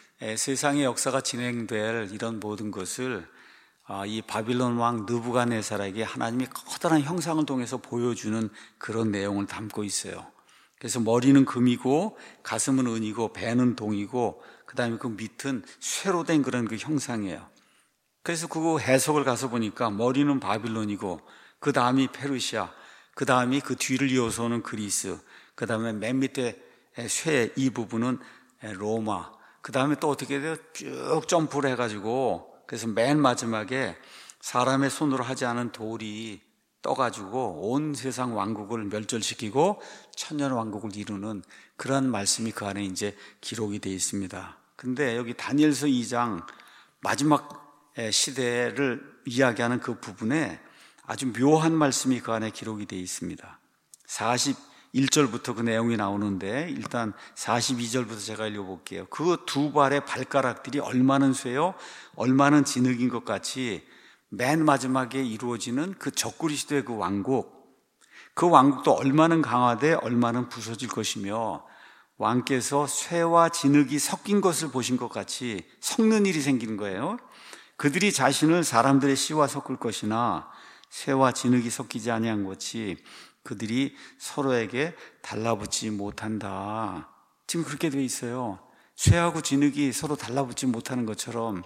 S1: 세상의 역사가 진행될 이런 모든 것을 이 바빌론 왕 느부갓네살에게 하나님이 커다란 형상을 통해서 보여주는 그런 내용을 담고 있어요. 그래서 머리는 금이고 가슴은 은이고 배는 동이고 그 다음에 그 밑은 쇠로 된 그런 그 형상이에요. 그래서 그 해석을 가서 보니까 머리는 바빌론이고 그 다음이 페르시아, 그 다음이 그 뒤를 이어서 오는 그리스, 그 다음에 맨 밑에 쇠 이 부분은 로마, 그 다음에 또 어떻게 돼요? 쭉 점프를 해가지고 그래서 맨 마지막에 사람의 손으로 하지 않은 돌이 떠가지고 온 세상 왕국을 멸절시키고 천년 왕국을 이루는 그런 말씀이 그 안에 이제 기록이 되어 있습니다. 근데 여기 다니엘서 이 장 마지막 시대를 이야기하는 그 부분에 아주 묘한 말씀이 그 안에 기록이 되어 있습니다. 사십일 절부터 그 내용이 나오는데 일단 사십이 절부터 제가 읽어볼게요. 그 두 발의 발가락들이 얼마는 쇠요 얼마는 진흙인 것 같이 맨 마지막에 이루어지는 그 적그리스도의 그 왕국, 그 왕국도 얼마는 강화돼 얼마는 부서질 것이며 왕께서 쇠와 진흙이 섞인 것을 보신 것 같이 섞는 일이 생기는 거예요. 그들이 자신을 사람들의 씨와 섞을 것이나 쇠와 진흙이 섞이지 아니한 것이 그들이 서로에게 달라붙지 못한다. 지금 그렇게 되어 있어요. 쇠하고 진흙이 서로 달라붙지 못하는 것처럼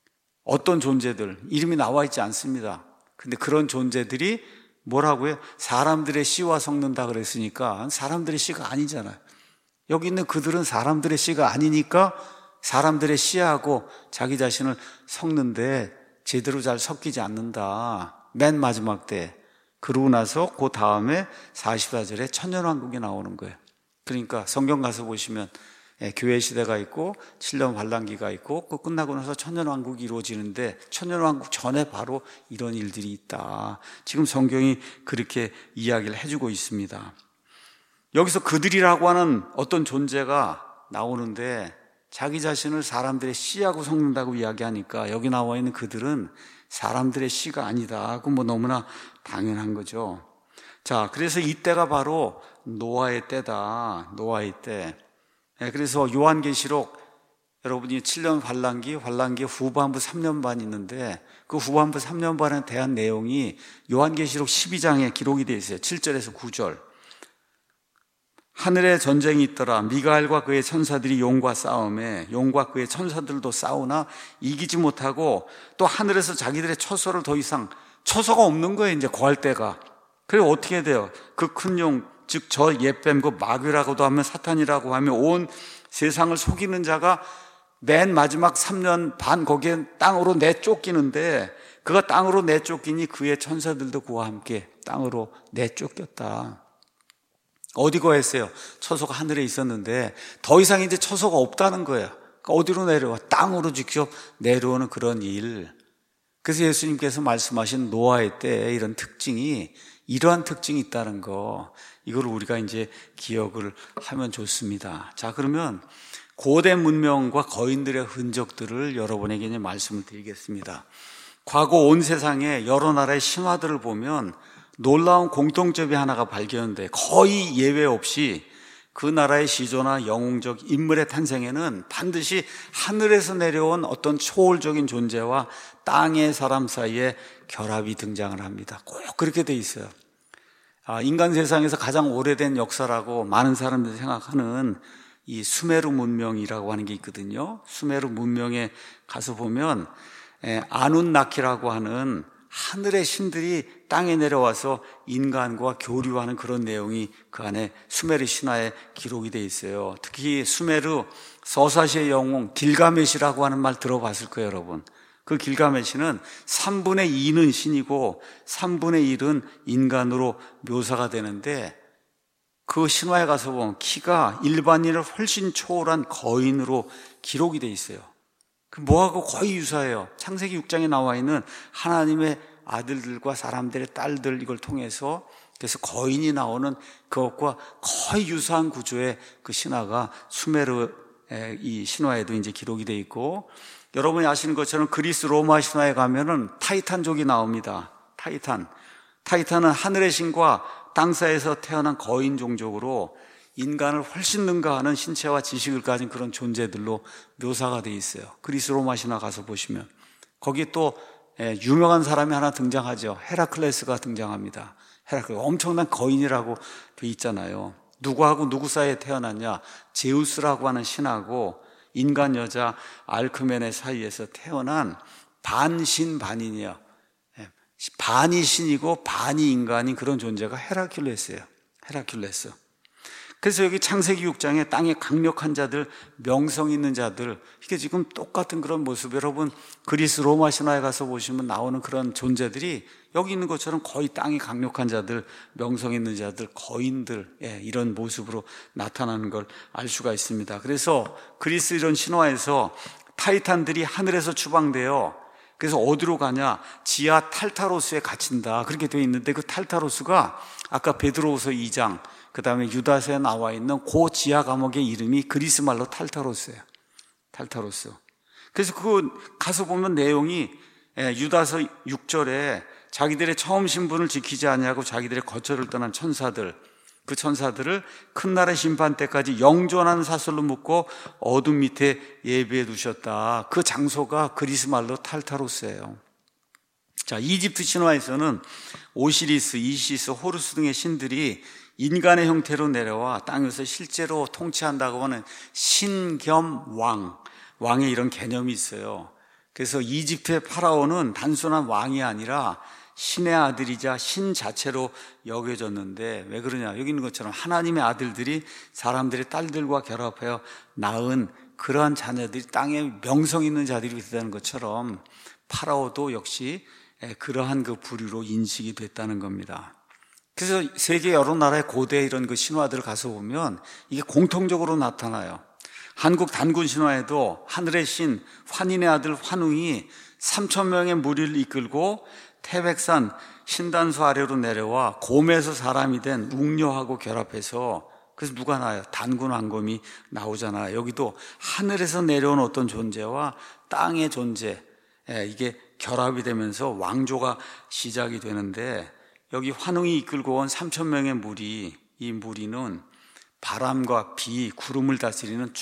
S1: 어떤 존재들, 이름이 나와 있지 않습니다. 근데 그런 존재들이 뭐라고요? 사람들의 씨와 섞는다 그랬으니까 사람들의 씨가 아니잖아요. 여기 있는 그들은 사람들의 씨가 아니니까 사람들의 씨하고 자기 자신을 섞는데 제대로 잘 섞이지 않는다. 맨 마지막 때. 그러고 나서 그 다음에 사십사 절에 천년왕국이 나오는 거예요. 그러니까 성경 가서 보시면 교회 시대가 있고 칠 년 환란기가 있고 그 끝나고 나서 천년왕국이 이루어지는데 천년왕국 전에 바로 이런 일들이 있다. 지금 성경이 그렇게 이야기를 해주고 있습니다. 여기서 그들이라고 하는 어떤 존재가 나오는데 자기 자신을 사람들의 씨하고 섞는다고 이야기하니까 여기 나와 있는 그들은 사람들의 씨가 아니다. 그건 뭐 너무나 당연한 거죠. 자, 그래서 이때가 바로 노아의 때다. 노아의 때. 그래서 요한계시록 여러분이 칠 년 환란기, 환란기 후반부 삼 년 반 있는데 그 후반부 삼 년 반에 대한 내용이 요한계시록 십이 장에 기록이 되어 있어요. 칠 절에서 구 절. 하늘에 전쟁이 있더라. 미가엘과 그의 천사들이 용과 싸움에 용과 그의 천사들도 싸우나 이기지 못하고 또 하늘에서 자기들의 처소를 더 이상 처소가 없는 거예요. 이제 거할 때가. 그래 어떻게 돼요? 그 큰 용, 즉 저 옛뱀 그 마귀라고도 하면 사탄이라고 하면 온 세상을 속이는 자가 맨 마지막 삼 년 반 거기에 땅으로 내쫓기는데 그가 땅으로 내쫓기니 그의 천사들도 그와 함께 땅으로 내쫓겼다. 어디 거했어요? 처소가 하늘에 있었는데 더 이상 이제 처소가 없다는 거예요. 그러니까 어디로 내려와? 땅으로 직접 내려오는 그런 일. 그래서 예수님께서 말씀하신 노아의 때 이런 특징이, 이러한 특징이 있다는 거, 이걸 우리가 이제 기억을 하면 좋습니다. 자, 그러면 고대 문명과 거인들의 흔적들을 여러분에게 이제 말씀을 드리겠습니다. 과거 온 세상의 여러 나라의 신화들을 보면 놀라운 공통점이 하나가 발견돼 거의 예외 없이 그 나라의 시조나 영웅적 인물의 탄생에는 반드시 하늘에서 내려온 어떤 초월적인 존재와 땅의 사람 사이에 결합이 등장을 합니다. 꼭 그렇게 돼 있어요. 아, 인간 세상에서 가장 오래된 역사라고 많은 사람들이 생각하는 이 수메르 문명이라고 하는 게 있거든요. 수메르 문명에 가서 보면 아눈나키라고 하는 하늘의 신들이 땅에 내려와서 인간과 교류하는 그런 내용이 그 안에 수메르 신화에 기록이 돼 있어요. 특히 수메르 서사시의 영웅 길가메시라고 하는 말 들어봤을 거예요, 여러분. 그 길가메시는 삼분의 이는 신이고 삼분의 일은 인간으로 묘사가 되는데, 그 신화에 가서 보면 키가 일반인을 훨씬 초월한 거인으로 기록이 돼 있어요. 그 뭐하고 거의 유사해요. 창세기 육 장에 나와 있는 하나님의 아들들과 사람들의 딸들, 이걸 통해서 그래서 거인이 나오는 그것과 거의 유사한 구조의 그 신화가 수메르 이 신화에도 이제 기록이 돼 있고, 여러분이 아시는 것처럼 그리스 로마 신화에 가면은 타이탄족이 나옵니다. 타이탄. 타이탄은 하늘의 신과 땅사에서 태어난 거인 종족으로 인간을 훨씬 능가하는 신체와 지식을 가진 그런 존재들로 묘사가 돼 있어요. 그리스 로마 신화 가서 보시면 거기 또 유명한 사람이 하나 등장하죠. 헤라클레스가 등장합니다. 헤라클레스 엄청난 거인이라고 돼 있잖아요. 누구하고 누구 사이에 태어났냐? 제우스라고 하는 신하고 인간 여자 알크메네 사이에서 태어난 반신 반인이야. 반이 신이고 반이 인간인 그런 존재가 헤라큘레스예요. 헤라큘레스. 그래서 여기 창세기 육 장에 땅에 강력한 자들, 명성 있는 자들, 이게 지금 똑같은 그런 모습, 여러분 그리스 로마 신화에 가서 보시면 나오는 그런 존재들이 여기 있는 것처럼 거의 땅에 강력한 자들, 명성 있는 자들, 거인들, 예, 이런 모습으로 나타나는 걸 알 수가 있습니다. 그래서 그리스 이런 신화에서 타이탄들이 하늘에서 추방되어 그래서 어디로 가냐? 지하 탈타로스에 갇힌다, 그렇게 되어 있는데, 그 탈타로스가 아까 베드로후서 이 장, 그 다음에 유다서에 나와 있는 그 지하 감옥의 이름이 그리스 말로 탈타로스예요. 탈타로스. 그래서 그 가서 보면 내용이 유다서 육 절에 자기들의 처음 신분을 지키지 아니하고 자기들의 거처를 떠난 천사들, 그 천사들을 큰 날의 심판 때까지 영존하는 사슬로 묶고 어둠 밑에 예비해 두셨다. 그 장소가 그리스 말로 탈타로스예요. 자, 이집트 신화에서는 오시리스, 이시스, 호루스 등의 신들이 인간의 형태로 내려와 땅에서 실제로 통치한다고 하는 신 겸 왕, 왕의 이런 개념이 있어요. 그래서 이집트의 파라오는 단순한 왕이 아니라 신의 아들이자 신 자체로 여겨졌는데, 왜 그러냐? 여기 있는 것처럼 하나님의 아들들이 사람들의 딸들과 결합하여 낳은 그러한 자녀들이 땅에 명성 있는 자들이 되다는 것처럼 파라오도 역시 그러한 그 부류로 인식이 됐다는 겁니다. 그래서 세계 여러 나라의 고대 이런 그 신화들을 가서 보면 이게 공통적으로 나타나요. 한국 단군 신화에도 하늘의 신 환인의 아들 환웅이 삼천 명의 무리를 이끌고 태백산 신단수 아래로 내려와 곰에서 사람이 된 웅녀하고 결합해서, 그래서 누가 나와요? 단군 왕검이 나오잖아요. 여기도 하늘에서 내려온 어떤 존재와 땅의 존재, 이게 결합이 되면서 왕조가 시작이 되는데, 여기 환웅이 이끌고 온 삼천 명의 무리, 이 무리는 바람과 비, 구름을 다스리는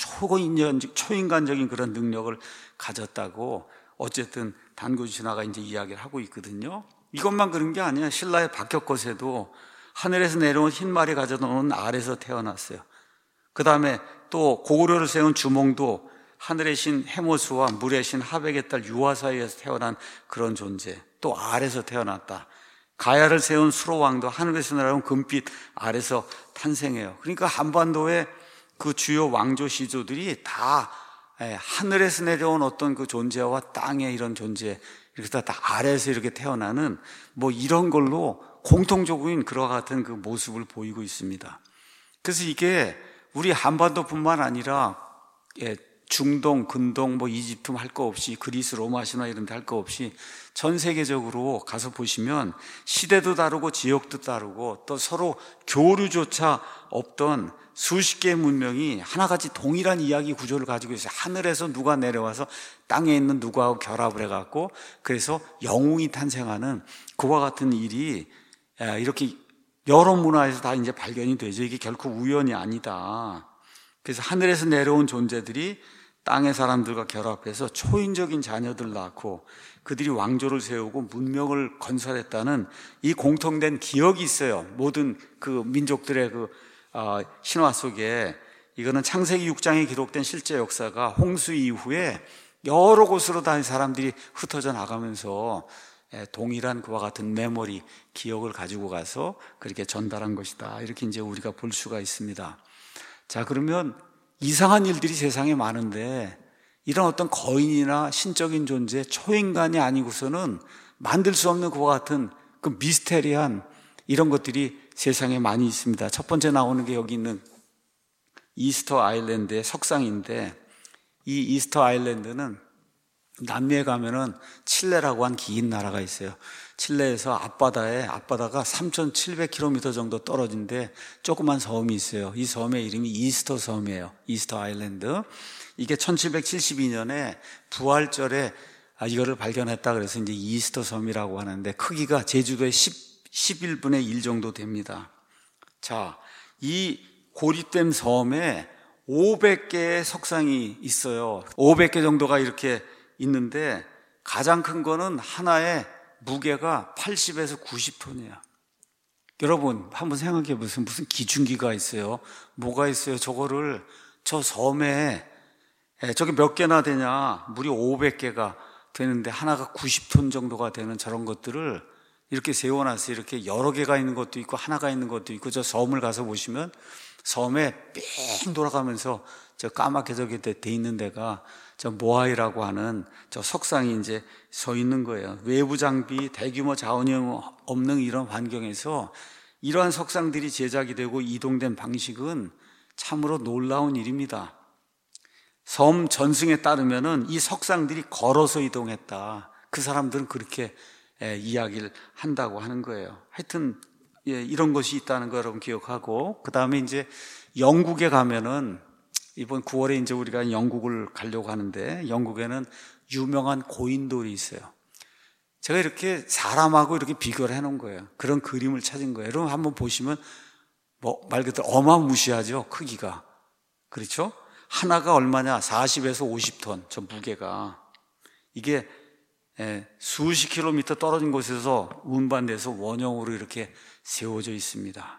S1: 초인간적인 그런 능력을 가졌다고 어쨌든 단군 신화가 이제 이야기를 하고 있거든요. 이것만 그런 게 아니야. 신라의 박혁것에도 하늘에서 내려온 흰말이 가져다 놓은 알에서 태어났어요. 그 다음에 또 고구려를 세운 주몽도 하늘의 신 해모수와 물의 신 하백의 딸 유화 사이에서 태어난 그런 존재, 또 알에서 태어났다. 가야를 세운 수로왕도 하늘에서 내려온 금빛 알에서 탄생해요. 그러니까 한반도의 그 주요 왕조 시조들이 다 예, 하늘에서 내려온 어떤 그 존재와 땅의 이런 존재, 이렇게 다, 다 아래에서 이렇게 태어나는 뭐 이런 걸로 공통적인 그와 같은 그 모습을 보이고 있습니다. 그래서 이게 우리 한반도뿐만 아니라 예, 중동, 근동, 뭐 이집트 할 거 없이 그리스, 로마 신화 이런 데 할 거 없이 전 세계적으로 가서 보시면 시대도 다르고 지역도 다르고 또 서로 교류조차 없던 수십 개의 문명이 하나같이 동일한 이야기 구조를 가지고 있어요. 하늘에서 누가 내려와서 땅에 있는 누구하고 결합을 해갖고 그래서 영웅이 탄생하는 그와 같은 일이 이렇게 여러 문화에서 다 이제 발견이 되죠. 이게 결코 우연이 아니다. 그래서 하늘에서 내려온 존재들이 땅의 사람들과 결합해서 초인적인 자녀들 낳고 그들이 왕조를 세우고 문명을 건설했다는 이 공통된 기억이 있어요. 모든 그 민족들의 그 신화 속에. 이거는 창세기 육 장에 기록된 실제 역사가 홍수 이후에 여러 곳으로 다 사람들이 흩어져 나가면서 동일한 그와 같은 메모리, 기억을 가지고 가서 그렇게 전달한 것이다. 이렇게 이제 우리가 볼 수가 있습니다. 자, 그러면 이상한 일들이 세상에 많은데 이런 어떤 거인이나 신적인 존재, 초인간이 아니고서는 만들 수 없는 그와 같은 그 미스테리한 이런 것들이 세상에 많이 있습니다. 첫 번째 나오는 게 여기 있는 이스터 아일랜드의 석상인데, 이 이스터 아일랜드는 남미에 가면은 칠레라고 한 긴 나라가 있어요. 칠레에서 앞바다에, 앞바다가 삼천칠백 킬로미터 정도 떨어진데 조그만 섬이 있어요. 이 섬의 이름이 이스터 섬이에요. 이스터 아일랜드. 이게 천칠백칠십이 년에 부활절에 이거를 발견했다 그래서 이제 이스터 섬이라고 하는데 크기가 제주도의 십일 분의 일 정도 됩니다. 자, 이 고립된 섬에 오백 개의 석상이 있어요. 오백 개 정도가 이렇게 있는데 가장 큰 거는 하나의 무게가 팔십에서 구십 톤이에요. 여러분 한번 생각해 보세요. 무슨 기중기가 있어요? 뭐가 있어요? 저거를 저 섬에 저게 몇 개나 되냐? 무려 오백 개가 되는데 하나가 구십 톤 정도가 되는 저런 것들을 이렇게 세워놨어요. 이렇게 여러 개가 있는 것도 있고 하나가 있는 것도 있고. 저 섬을 가서 보시면 섬에 삥 돌아가면서 저 까맣게 저게 돼 있는 데가 저 모아이라고 하는 저 석상이 이제 서 있는 거예요. 외부 장비, 대규모 자원이 없는 이런 환경에서 이러한 석상들이 제작이 되고 이동된 방식은 참으로 놀라운 일입니다. 섬 전승에 따르면은 이 석상들이 걸어서 이동했다. 그 사람들은 그렇게 예, 이야기를 한다고 하는 거예요. 하여튼 예, 이런 것이 있다는 거 여러분 기억하고, 그 다음에 이제 영국에 가면은 이번 구월에 이제 우리가 영국을 가려고 하는데 영국에는 유명한 고인돌이 있어요. 제가 이렇게 사람하고 이렇게 비교를 해놓은 거예요. 그런 그림을 찾은 거예요. 여러분 한번 보시면 뭐 말 그대로 어마무시하죠. 크기가. 그렇죠? 하나가 얼마냐? 사십에서 오십 톤 저 무게가. 이게 예, 수십 킬로미터 떨어진 곳에서 운반돼서 원형으로 이렇게 세워져 있습니다.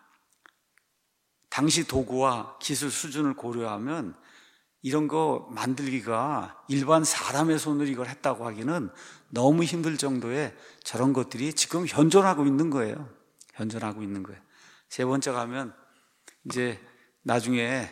S1: 당시 도구와 기술 수준을 고려하면 이런 거 만들기가 일반 사람의 손으로 이걸 했다고 하기는 너무 힘들 정도의 저런 것들이 지금 현존하고 있는 거예요. 현존하고 있는 거예요. 세 번째 가면 이제 나중에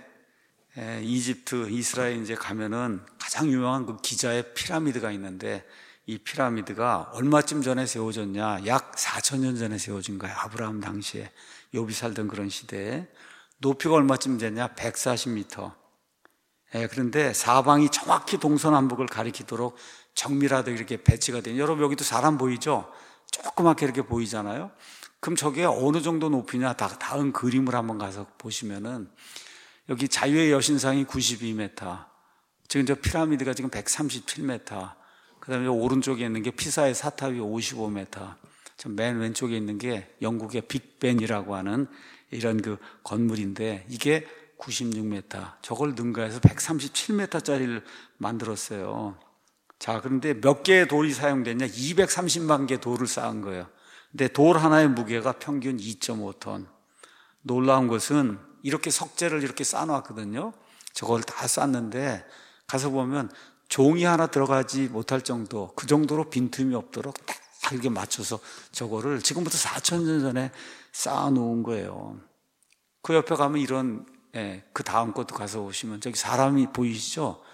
S1: 이집트, 이스라엘 이제 가면은 가장 유명한 그 기자의 피라미드가 있는데 이 피라미드가 얼마쯤 전에 세워졌냐? 약 사천 년 전에 세워진 거예요. 아브라함 당시에 욥이 살던 그런 시대에. 높이가 얼마쯤 되냐? 백사십 미터. 예, 그런데 사방이 정확히 동서남북을 가리키도록 정밀하게 이렇게 배치가 된. 여러분 여기도 사람 보이죠? 조그맣게 이렇게 보이잖아요. 그럼 저게 어느 정도 높이냐? 다, 다음 그림을 한번 가서 보시면은 여기 자유의 여신상이 구십이 미터. 지금 저 피라미드가 지금 백삼십칠 미터. 그 다음에 오른쪽에 있는 게 피사의 사탑이 오십오 미터. 맨 왼쪽에 있는 게 영국의 빅벤이라고 하는 이런 그 건물인데 이게 구십육 미터. 저걸 능가해서 백삼십칠 미터짜리를 만들었어요. 자, 그런데 몇 개의 돌이 사용됐냐? 이백삼십만 개 돌을 쌓은 거예요. 근데 돌 하나의 무게가 평균 이 점 오 톤. 놀라운 것은 이렇게 석재를 이렇게 쌓아놨거든요. 저걸 다 쌓았는데 가서 보면 종이 하나 들어가지 못할 정도, 그 정도로 빈틈이 없도록 딱 이렇게 맞춰서 저거를 지금부터 사천 년 전에 쌓아놓은 거예요. 그 옆에 가면 이런, 예, 그 다음 것도 가서 보시면 저기 사람이 보이시죠?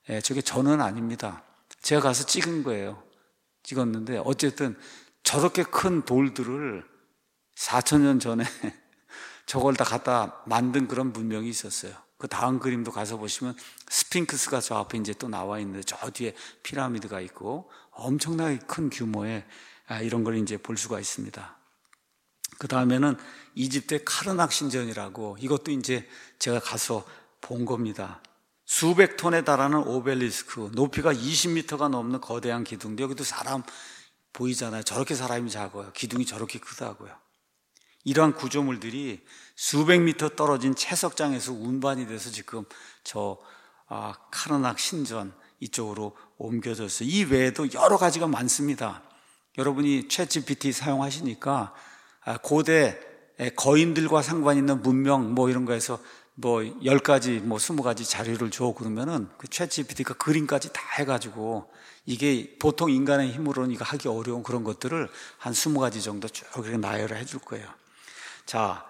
S1: 예, 저게 저는 아닙니다. 제가 가서 찍은 거예요. 찍었는데 어쨌든 저렇게 큰 돌들을 사천 년 전에 저걸 다 갖다 만든 그런 문명이 있었어요. 그 다음 그림도 가서 보시면 스핑크스가 저 앞에 이제 또 나와 있는데 저 뒤에 피라미드가 있고 엄청나게 큰 규모의 이런 걸 이제 볼 수가 있습니다. 그 다음에는 이집트의 카르낙 신전이라고, 이것도 이제 제가 가서 본 겁니다. 수백 톤에 달하는 오벨리스크, 높이가 이십 미터가 넘는 거대한 기둥인데 여기도 사람 보이잖아요. 저렇게 사람이 작아요. 기둥이 저렇게 크다고요. 이러한 구조물들이 수백 미터 떨어진 채석장에서 운반이 돼서 지금 저 아, 카르낙 신전 이쪽으로 옮겨졌어요. 이 외에도 여러 가지가 많습니다. 여러분이 챗지피티 사용하시니까 고대 거인들과 상관 있는 문명 뭐 이런 거에서 뭐 열 가지 뭐 스무 가지 자료를 줘 그러면은 그 챗지피티가 그림까지 다 해가지고 이게 보통 인간의 힘으로는 이거 하기 어려운 그런 것들을 한 스무 가지 정도 쭉 이렇게 나열을 해줄 거예요. 자,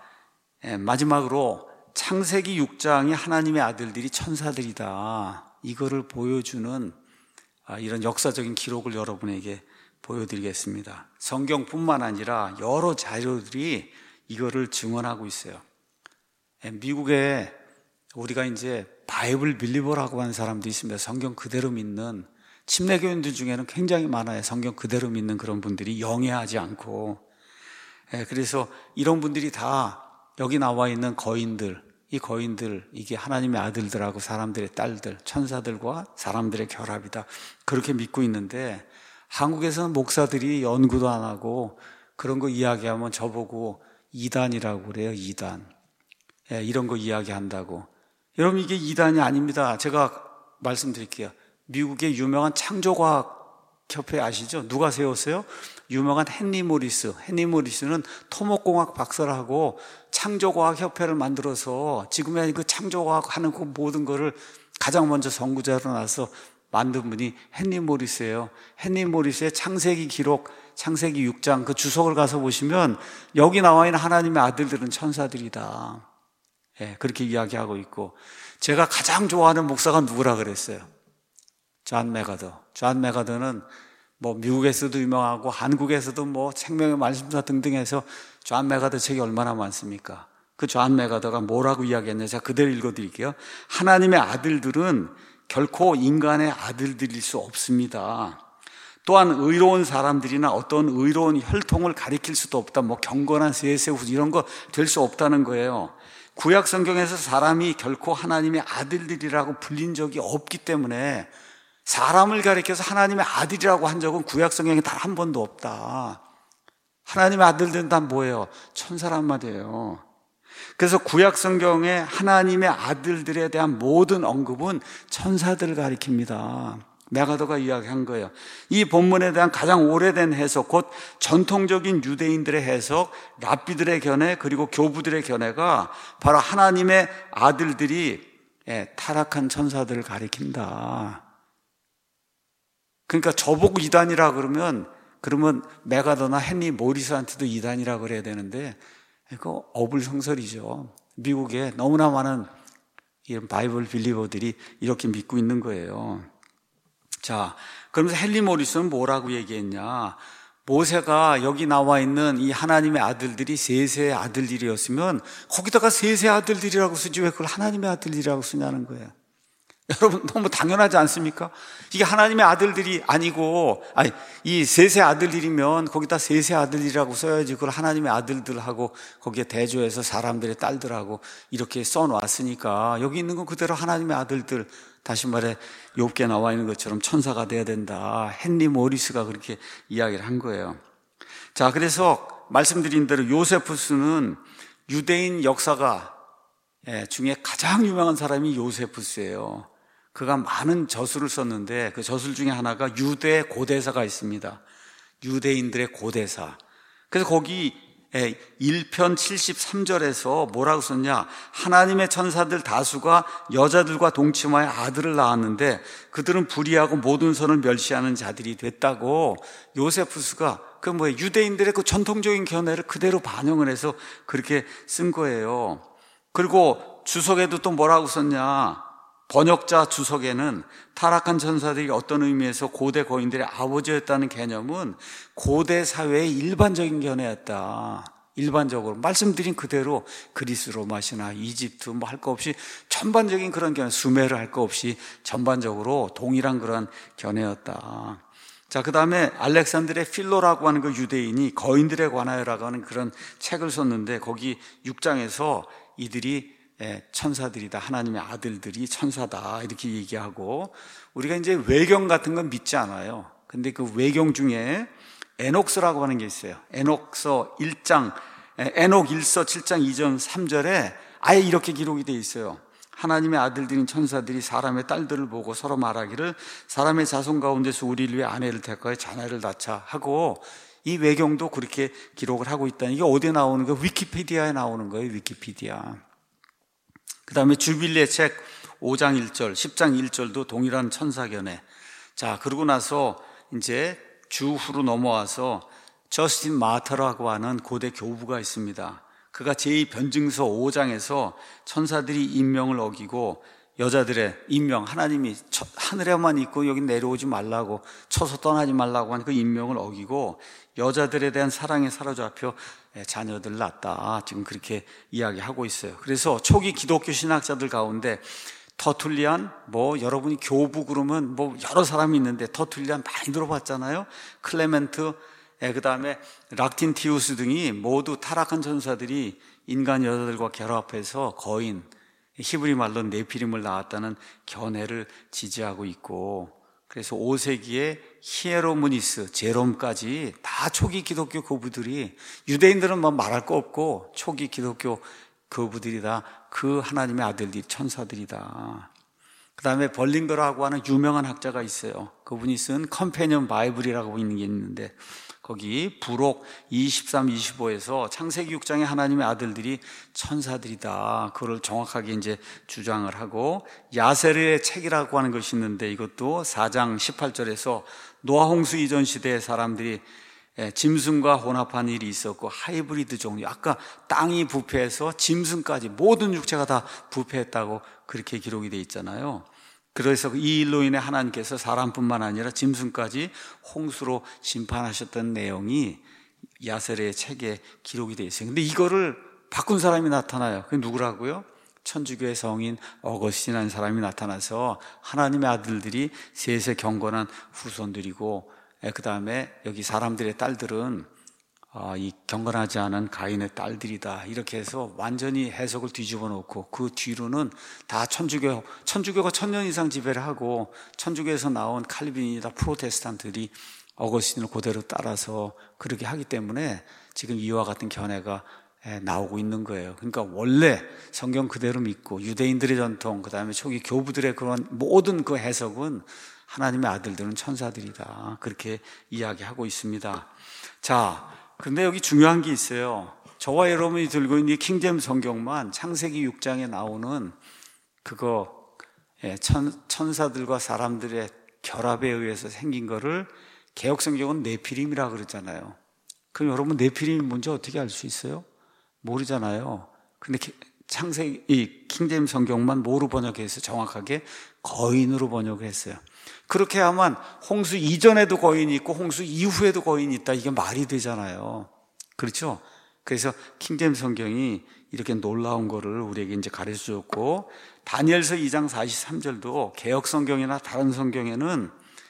S1: 마지막으로 창세기 육 장이 하나님의 아들들이 천사들이다, 이거를 보여주는 이런 역사적인 기록을 여러분에게 보여드리겠습니다. 성경뿐만 아니라 여러 자료들이 이거를 증언하고 있어요. 미국에 우리가 이제 바이블 빌리버라고 하는 사람도 있습니다. 성경 그대로 믿는 침례교인들 중에는 굉장히 많아요. 성경 그대로 믿는 그런 분들이 영해하지 않고. 그래서 이런 분들이 다 여기 나와 있는 거인들, 이 거인들, 이게 하나님의 아들들하고 사람들의 딸들, 천사들과 사람들의 결합이다, 그렇게 믿고 있는데, 한국에서는 목사들이 연구도 안 하고 그런 거 이야기하면 저보고 이단이라고 그래요. 이단. 예, 이런 거 이야기한다고. 여러분, 이게 이단이 아닙니다. 제가 말씀드릴게요. 미국의 유명한 창조과학협회 아시죠? 누가 세웠어요? 유명한 헨리 모리스. 헨리 모리스는 토목공학 박사를 하고 창조과학협회를 만들어서 지금의 그 창조과학 하는 그 모든 거를 가장 먼저 선구자로 나서 만든 분이 헨리 모리스예요. 헨리 모리스의 창세기 기록, 창세기 육 장 그 주석을 가서 보시면 여기 나와 있는 하나님의 아들들은 천사들이다, 예, 그렇게 이야기하고 있고, 제가 가장 좋아하는 목사가 누구라 그랬어요? 존 맥아더. 존 맥아더는 뭐 미국에서도 유명하고 한국에서도 뭐 생명의 말씀사 등등 해서 존 맥아더 책이 얼마나 많습니까? 그 존 맥아더가 뭐라고 이야기했냐, 제가 그대로 읽어드릴게요. 하나님의 아들들은 결코 인간의 아들들일 수 없습니다. 또한 의로운 사람들이나 어떤 의로운 혈통을 가리킬 수도 없다, 뭐 경건한 세세후 이런 거 될 수 없다는 거예요. 구약 성경에서 사람이 결코 하나님의 아들들이라고 불린 적이 없기 때문에 사람을 가리켜서 하나님의 아들이라고 한 적은 구약 성경에 단 한 번도 없다. 하나님의 아들들은 다 뭐예요? 천사란 말이에요. 그래서 구약 성경에 하나님의 아들들에 대한 모든 언급은 천사들을 가리킵니다. 메가더가 이야기한 거예요. 이 본문에 대한 가장 오래된 해석, 곧 전통적인 유대인들의 해석, 랍비들의 견해, 그리고 교부들의 견해가 바로 하나님의 아들들이 타락한 천사들을 가리킨다. 그러니까 저보고 이단이라 그러면 그러면 메가더나 헨리 모리스한테도 이단이라 그래야 되는데, 이거 어불성설이죠. 미국에 너무나 많은 이런 바이블 빌리버들이 이렇게 믿고 있는 거예요. 자, 그러면서 헨리 모리스는 뭐라고 얘기했냐? 모세가 여기 나와 있는 이 하나님의 아들들이 셋의 아들들이었으면 거기다가 셋의 아들들이라고 쓰지 왜 그걸 하나님의 아들들이라고 쓰냐는 거예요. 여러분, 너무 당연하지 않습니까? 이게 하나님의 아들들이 아니고, 아니, 이 셋의 아들들이면 거기다 셋의 아들이라고 써야지 그걸 하나님의 아들들하고 거기에 대조해서 사람들의 딸들하고 이렇게 써놨으니까 여기 있는 건 그대로 하나님의 아들들, 다시 말해 욥기에 나와 있는 것처럼 천사가 돼야 된다. 헨리 모리스가 그렇게 이야기를 한 거예요. 자, 그래서 말씀드린 대로 요세푸스는 유대인 역사가 중에 가장 유명한 사람이 요세푸스예요. 그가 많은 저술을 썼는데 그 저술 중에 하나가 유대 고대사가 있습니다. 유대인들의 고대사. 그래서 거기 일 편 칠십삼 절에서 뭐라고 썼냐? 하나님의 천사들 다수가 여자들과 동침하여 아들을 낳았는데 그들은 불의하고 모든 선을 멸시하는 자들이 됐다고 요세푸스가 그 뭐예요? 유대인들의 그 전통적인 견해를 그대로 반영을 해서 그렇게 쓴 거예요. 그리고 주석에도 또 뭐라고 썼냐? 번역자 주석에는 타락한 천사들이 어떤 의미에서 고대 거인들의 아버지였다는 개념은 고대 사회의 일반적인 견해였다. 일반적으로 말씀드린 그대로 그리스 로마시나 이집트 뭐 할 거 없이 전반적인 그런 견해, 수메르 할 거 없이 전반적으로 동일한 그런 견해였다. 자, 그 다음에 알렉산드의 필로라고 하는 그 유대인이 거인들에 관하여라고 하는 그런 책을 썼는데 거기 육 장에서 이들이 천사들이다, 하나님의 아들들이 천사다 이렇게 얘기하고, 우리가 이제 외경 같은 건 믿지 않아요. 근데 그 외경 중에 에녹스라고 하는 게 있어요. 에녹서 일 장, 에녹 일서 칠 장 이 절 삼 절에 아예 이렇게 기록이 되어 있어요. 하나님의 아들들인 천사들이 사람의 딸들을 보고 서로 말하기를 사람의 자손 가운데서 우리를 위해 아내를 택하여 자녀를 낳자 하고, 이 외경도 그렇게 기록을 하고 있다는, 이게 어디에 나오는 거예요? 위키피디아에 나오는 거예요. 위키피디아. 그 다음에 주빌리의 책 오 장 일 절, 십 장 일 절도 동일한 천사견해. 자, 그러고 나서 이제 주후로 넘어와서 저스틴 마터라고 하는 고대 교부가 있습니다. 그가 제이 변증서 오 장에서 천사들이 인명을 어기고 여자들의 인명, 하나님이 하늘에만 있고 여기 내려오지 말라고, 쳐서 떠나지 말라고 하는 그 인명을 어기고 여자들에 대한 사랑에 사로잡혀 자녀들 낳았다, 지금 그렇게 이야기하고 있어요. 그래서 초기 기독교 신학자들 가운데 터툴리안, 뭐 여러분이 교부 그러면 뭐 여러 사람이 있는데 터툴리안 많이 들어봤잖아요. 클레멘트, 그 다음에 락틴티우스 등이 모두 타락한 천사들이 인간 여자들과 결합해서 거인, 히브리 말로 네피림을 낳았다는 견해를 지지하고 있고, 그래서 오 세기에 히에로무니스, 제롬까지 다 초기 기독교 교부들이, 유대인들은 뭐 말할 거 없고 초기 기독교 교부들이 다 그 하나님의 아들들이 천사들이다. 그 다음에 벌링거라고 하는 유명한 학자가 있어요. 그분이 쓴 컴패니언 바이블이라고 있는 게 있는데 거기 부록 이십삼, 이십오에서 창세기 육 장의 하나님의 아들들이 천사들이다, 그걸 정확하게 이제 주장을 하고, 야세르의 책이라고 하는 것이 있는데 이것도 사 장 십팔 절에서 노아 홍수 이전 시대의 사람들이 짐승과 혼합한 일이 있었고 하이브리드 종류, 아까 땅이 부패해서 짐승까지 모든 육체가 다 부패했다고 그렇게 기록이 되어 있잖아요. 그래서 이 일로 인해 하나님께서 사람뿐만 아니라 짐승까지 홍수로 심판하셨던 내용이 야세르의 책에 기록이 되어 있어요. 근데 이거를 바꾼 사람이 나타나요. 그게 누구라고요? 천주교의 성인 어거스틴이라는 사람이 나타나서 하나님의 아들들이 셋의 경건한 후손들이고, 그 다음에 여기 사람들의 딸들은 이 경건하지 않은 가인의 딸들이다, 이렇게 해서 완전히 해석을 뒤집어 놓고, 그 뒤로는 다 천주교, 천주교가 천년 이상 지배를 하고 천주교에서 나온 칼빈이나 프로테스탄트들이 어거스틴을 그대로 따라서 그렇게 하기 때문에 지금 이와 같은 견해가 나오고 있는 거예요. 그러니까 원래 성경 그대로 믿고 유대인들의 전통, 그 다음에 초기 교부들의 그런 모든 그 해석은 하나님의 아들들은 천사들이다, 그렇게 이야기하고 있습니다. 자, 근데 여기 중요한 게 있어요. 저와 여러분이 들고 있는 킹제임스 성경만 창세기 육 장에 나오는 그거 천, 천사들과 사람들의 결합에 의해서 생긴 거를 개역성경은 네피림이라고 그러잖아요. 그럼 여러분 네피림이 뭔지 어떻게 알 수 있어요? 모르잖아요. 근데 창세기 이 킹제임스 성경만 뭐로 번역해서 정확하게 거인으로 번역을 했어요. 그렇게 하면 홍수 이전에도 거인이 있고 홍수 이후에도 거인이 있다, 이게 말이 되잖아요. 그렇죠? 그래서 킹제임스 성경이 이렇게 놀라운 거를 우리에게 이제 가르쳐 줬고, 다니엘서 이 장 사십삼 절도 개역 성경이나 다른 성경에는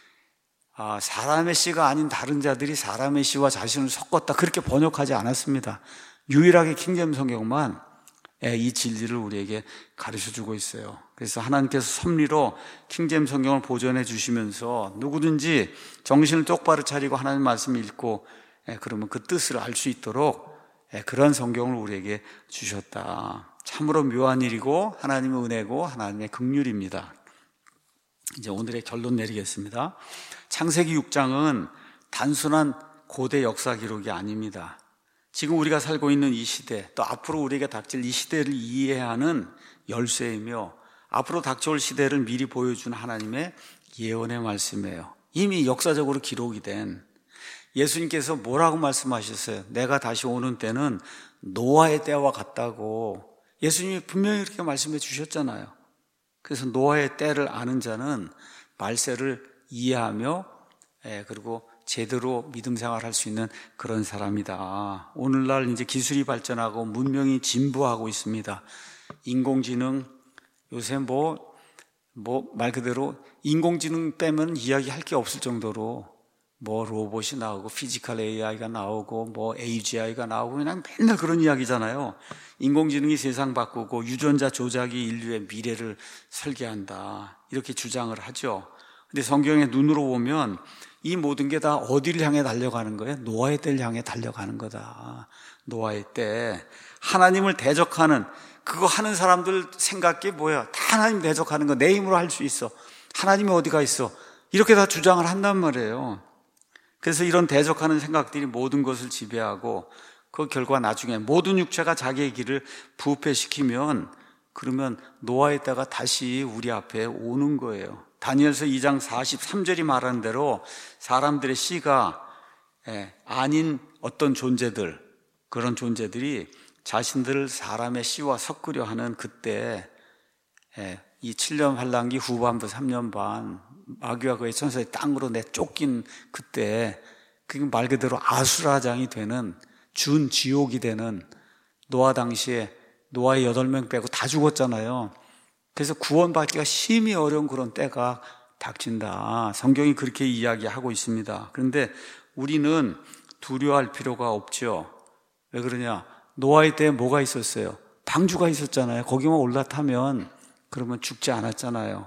S1: 아, 사람의 씨가 아닌 다른 자들이 사람의 씨와 자신을 섞었다, 그렇게 번역하지 않았습니다. 유일하게 킹제임스 성경만 이 진리를 우리에게 가르쳐주고 있어요. 그래서 하나님께서 섭리로 킹제임스 성경을 보존해 주시면서 누구든지 정신을 똑바로 차리고 하나님 말씀을 읽고 그러면 그 뜻을 알 수 있도록 그런 성경을 우리에게 주셨다. 참으로 묘한 일이고 하나님의 은혜고 하나님의 긍휼입니다. 이제 오늘의 결론 내리겠습니다. 창세기 육 장은 단순한 고대 역사 기록이 아닙니다. 지금 우리가 살고 있는 이 시대, 또 앞으로 우리에게 닥칠 이 시대를 이해하는 열쇠이며 앞으로 닥쳐올 시대를 미리 보여준 하나님의 예언의 말씀이에요. 이미 역사적으로 기록이 된, 예수님께서 뭐라고 말씀하셨어요? 내가 다시 오는 때는 노아의 때와 같다고 예수님이 분명히 이렇게 말씀해 주셨잖아요. 그래서 노아의 때를 아는 자는 말세를 이해하며 예, 그리고 제대로 믿음 생활할 수 있는 그런 사람이다. 오늘날 이제 기술이 발전하고 문명이 진보하고 있습니다. 인공지능 요새 뭐 뭐 말 그대로 인공지능 빼면 이야기할 게 없을 정도로 뭐 로봇이 나오고 피지컬 에이아이가 나오고 뭐 에이지아이가 나오고 그냥 맨날 그런 이야기잖아요. 인공지능이 세상 바꾸고 유전자 조작이 인류의 미래를 설계한다 이렇게 주장을 하죠. 근데 성경의 눈으로 보면 이 모든 게 다 어디를 향해 달려가는 거예요? 노아의 때를 향해 달려가는 거다. 노아의 때 하나님을 대적하는 그거 하는 사람들 생각이 뭐야? 다 하나님 대적하는 거 내 힘으로 할 수 있어. 하나님이 어디가 있어? 이렇게 다 주장을 한단 말이에요. 그래서 이런 대적하는 생각들이 모든 것을 지배하고 그 결과 나중에 모든 육체가 자기의 길을 부패시키면 그러면 노아의 때가 다시 우리 앞에 오는 거예요. 다니엘서 이 장 사십삼 절이 말하는 대로 사람들의 씨가 아닌 어떤 존재들, 그런 존재들이 자신들을 사람의 씨와 섞으려 하는 그때 이 칠 년 환란기 후반부 삼 년 반 마귀와 그의 천사의 땅으로 내쫓긴 그때 그게 말 그대로 아수라장이 되는 준 지옥이 되는 노아 당시에 노아의 여덟 명 빼고 다 죽었잖아요. 그래서 구원받기가 심히 어려운 그런 때가 닥친다. 성경이 그렇게 이야기하고 있습니다. 그런데 우리는 두려워할 필요가 없죠. 왜 그러냐? 노아의 때에 뭐가 있었어요? 방주가 있었잖아요. 거기만 올라타면 그러면 죽지 않았잖아요.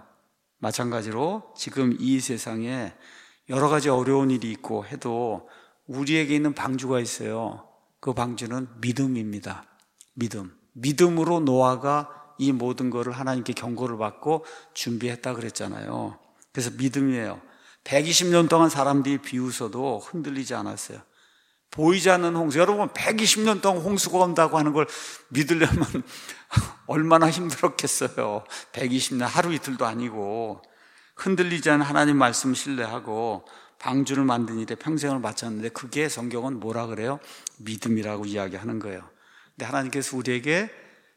S1: 마찬가지로 지금 이 세상에 여러 가지 어려운 일이 있고 해도 우리에게 있는 방주가 있어요. 그 방주는 믿음입니다. 믿음. 믿음으로 노아가 이 모든 것을 하나님께 경고를 받고 준비했다 그랬잖아요. 그래서 믿음이에요. 백이십 년 동안 사람들이 비웃어도 흔들리지 않았어요. 보이지 않는 홍수. 여러분 백이십 년 동안 홍수가 온다고 하는 걸 믿으려면 얼마나 힘들었겠어요. 백이십 년 하루 이틀도 아니고 흔들리지 않은 하나님 말씀 신뢰하고 방주를 만든 일에 평생을 바쳤는데 그게 성경은 뭐라 그래요? 믿음이라고 이야기하는 거예요. 근데 하나님께서 우리에게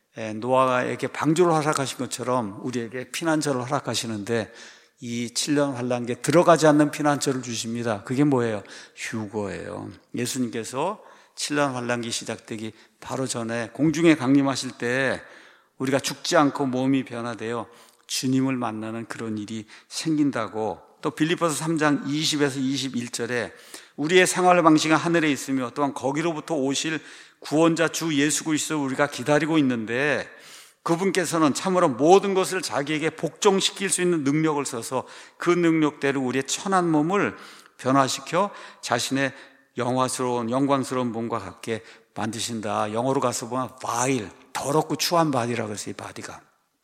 S1: 노아에게 방주를 허락하신 것처럼 우리에게 피난처를 허락하시는데 이 칠 년 환란기에 들어가지 않는 피난처를 주십니다. 그게 뭐예요? 휴거예요. 예수님께서 칠 년 환란기 시작되기 바로 전에 공중에 강림하실 때 우리가 죽지 않고 몸이 변화되어 주님을 만나는 그런 일이 생긴다고. 또 빌립보서 삼 장 이십에서 이십일 절에 우리의 생활 방식은 하늘에 있으며 또한 거기로부터 오실 구원자 주 예수 그리스도를 우리가 기다리고 있는데 그분께서는 참으로 모든 것을 자기에게 복종시킬 수 있는 능력을 써서 그 능력대로 우리의 천한 몸을 변화시켜 자신의 영화스러운 영광스러운 몸과 같게 만드신다. 영어로 가서 보면 vile, 더럽고 추한 바디라고 했어요. 이 바디가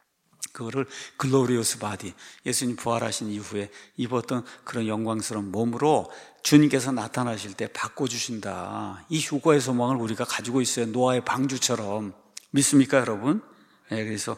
S1: 그거를 글로리오스 바디, 예수님 부활하신 이후에 입었던 그런 영광스러운 몸으로 주님께서 나타나실 때 바꿔주신다. 이 휴거의 소망을 우리가 가지고 있어요. 노아의 방주처럼. 믿습니까 여러분? 네, 그래서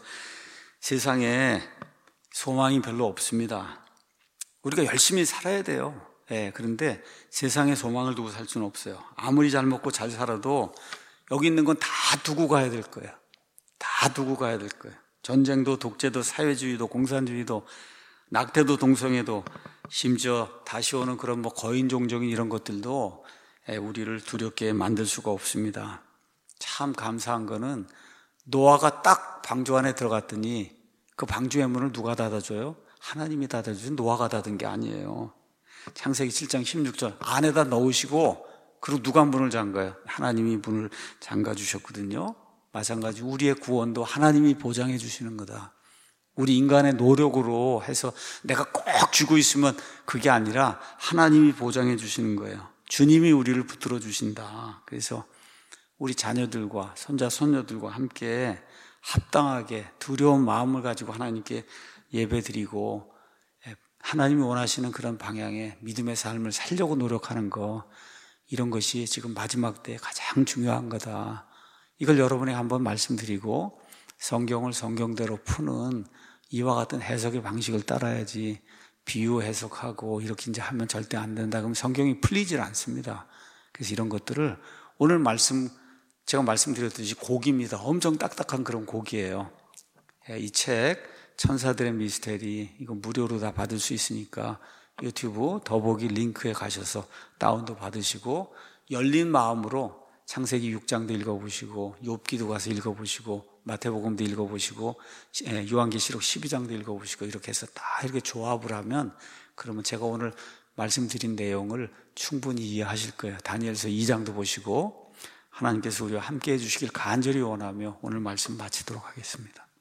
S1: 세상에 소망이 별로 없습니다. 우리가 열심히 살아야 돼요. 네, 그런데 세상에 소망을 두고 살 수는 없어요. 아무리 잘 먹고 잘 살아도 여기 있는 건 다 두고 가야 될 거예요. 다 두고 가야 될 거예요. 전쟁도 독재도 사회주의도 공산주의도 낙태도 동성애도 심지어 다시 오는 그런 뭐 거인종적인 이런 것들도 우리를 두렵게 만들 수가 없습니다. 참 감사한 거는 노아가 딱 방주 안에 들어갔더니 그 방주의 문을 누가 닫아줘요? 하나님이 닫아주신, 노아가 닫은 게 아니에요. 창세기 칠 장 십육 절 안에다 넣으시고 그리고 누가 문을 잠가요? 하나님이 문을 잠가주셨거든요. 마찬가지 우리의 구원도 하나님이 보장해 주시는 거다. 우리 인간의 노력으로 해서 내가 꼭 쥐고 있으면 그게 아니라 하나님이 보장해 주시는 거예요. 주님이 우리를 붙들어 주신다. 그래서 우리 자녀들과 손자 손녀들과 함께 합당하게 두려운 마음을 가지고 하나님께 예배드리고 하나님이 원하시는 그런 방향의 믿음의 삶을 살려고 노력하는 거, 이런 것이 지금 마지막 때에 가장 중요한 거다. 이걸 여러분에게 한번 말씀드리고 성경을 성경대로 푸는 이와 같은 해석의 방식을 따라야지 비유 해석하고 이렇게 이제 하면 절대 안 된다. 그러면 성경이 풀리질 않습니다. 그래서 이런 것들을 오늘 말씀, 제가 말씀드렸듯이 곡입니다. 엄청 딱딱한 그런 곡이에요. 이 책 천사들의 미스테리 이거 무료로 다 받을 수 있으니까 유튜브 더보기 링크에 가셔서 다운도 받으시고 열린 마음으로 창세기 육 장도 읽어보시고 욥기도 가서 읽어보시고 마태복음도 읽어보시고 요한계시록 십이 장도 읽어보시고 이렇게 해서 다 이렇게 조합을 하면 그러면 제가 오늘 말씀드린 내용을 충분히 이해하실 거예요. 다니엘서 이 장도 보시고 하나님께서 우리와 함께 해주시길 간절히 원하며 오늘 말씀 마치도록 하겠습니다.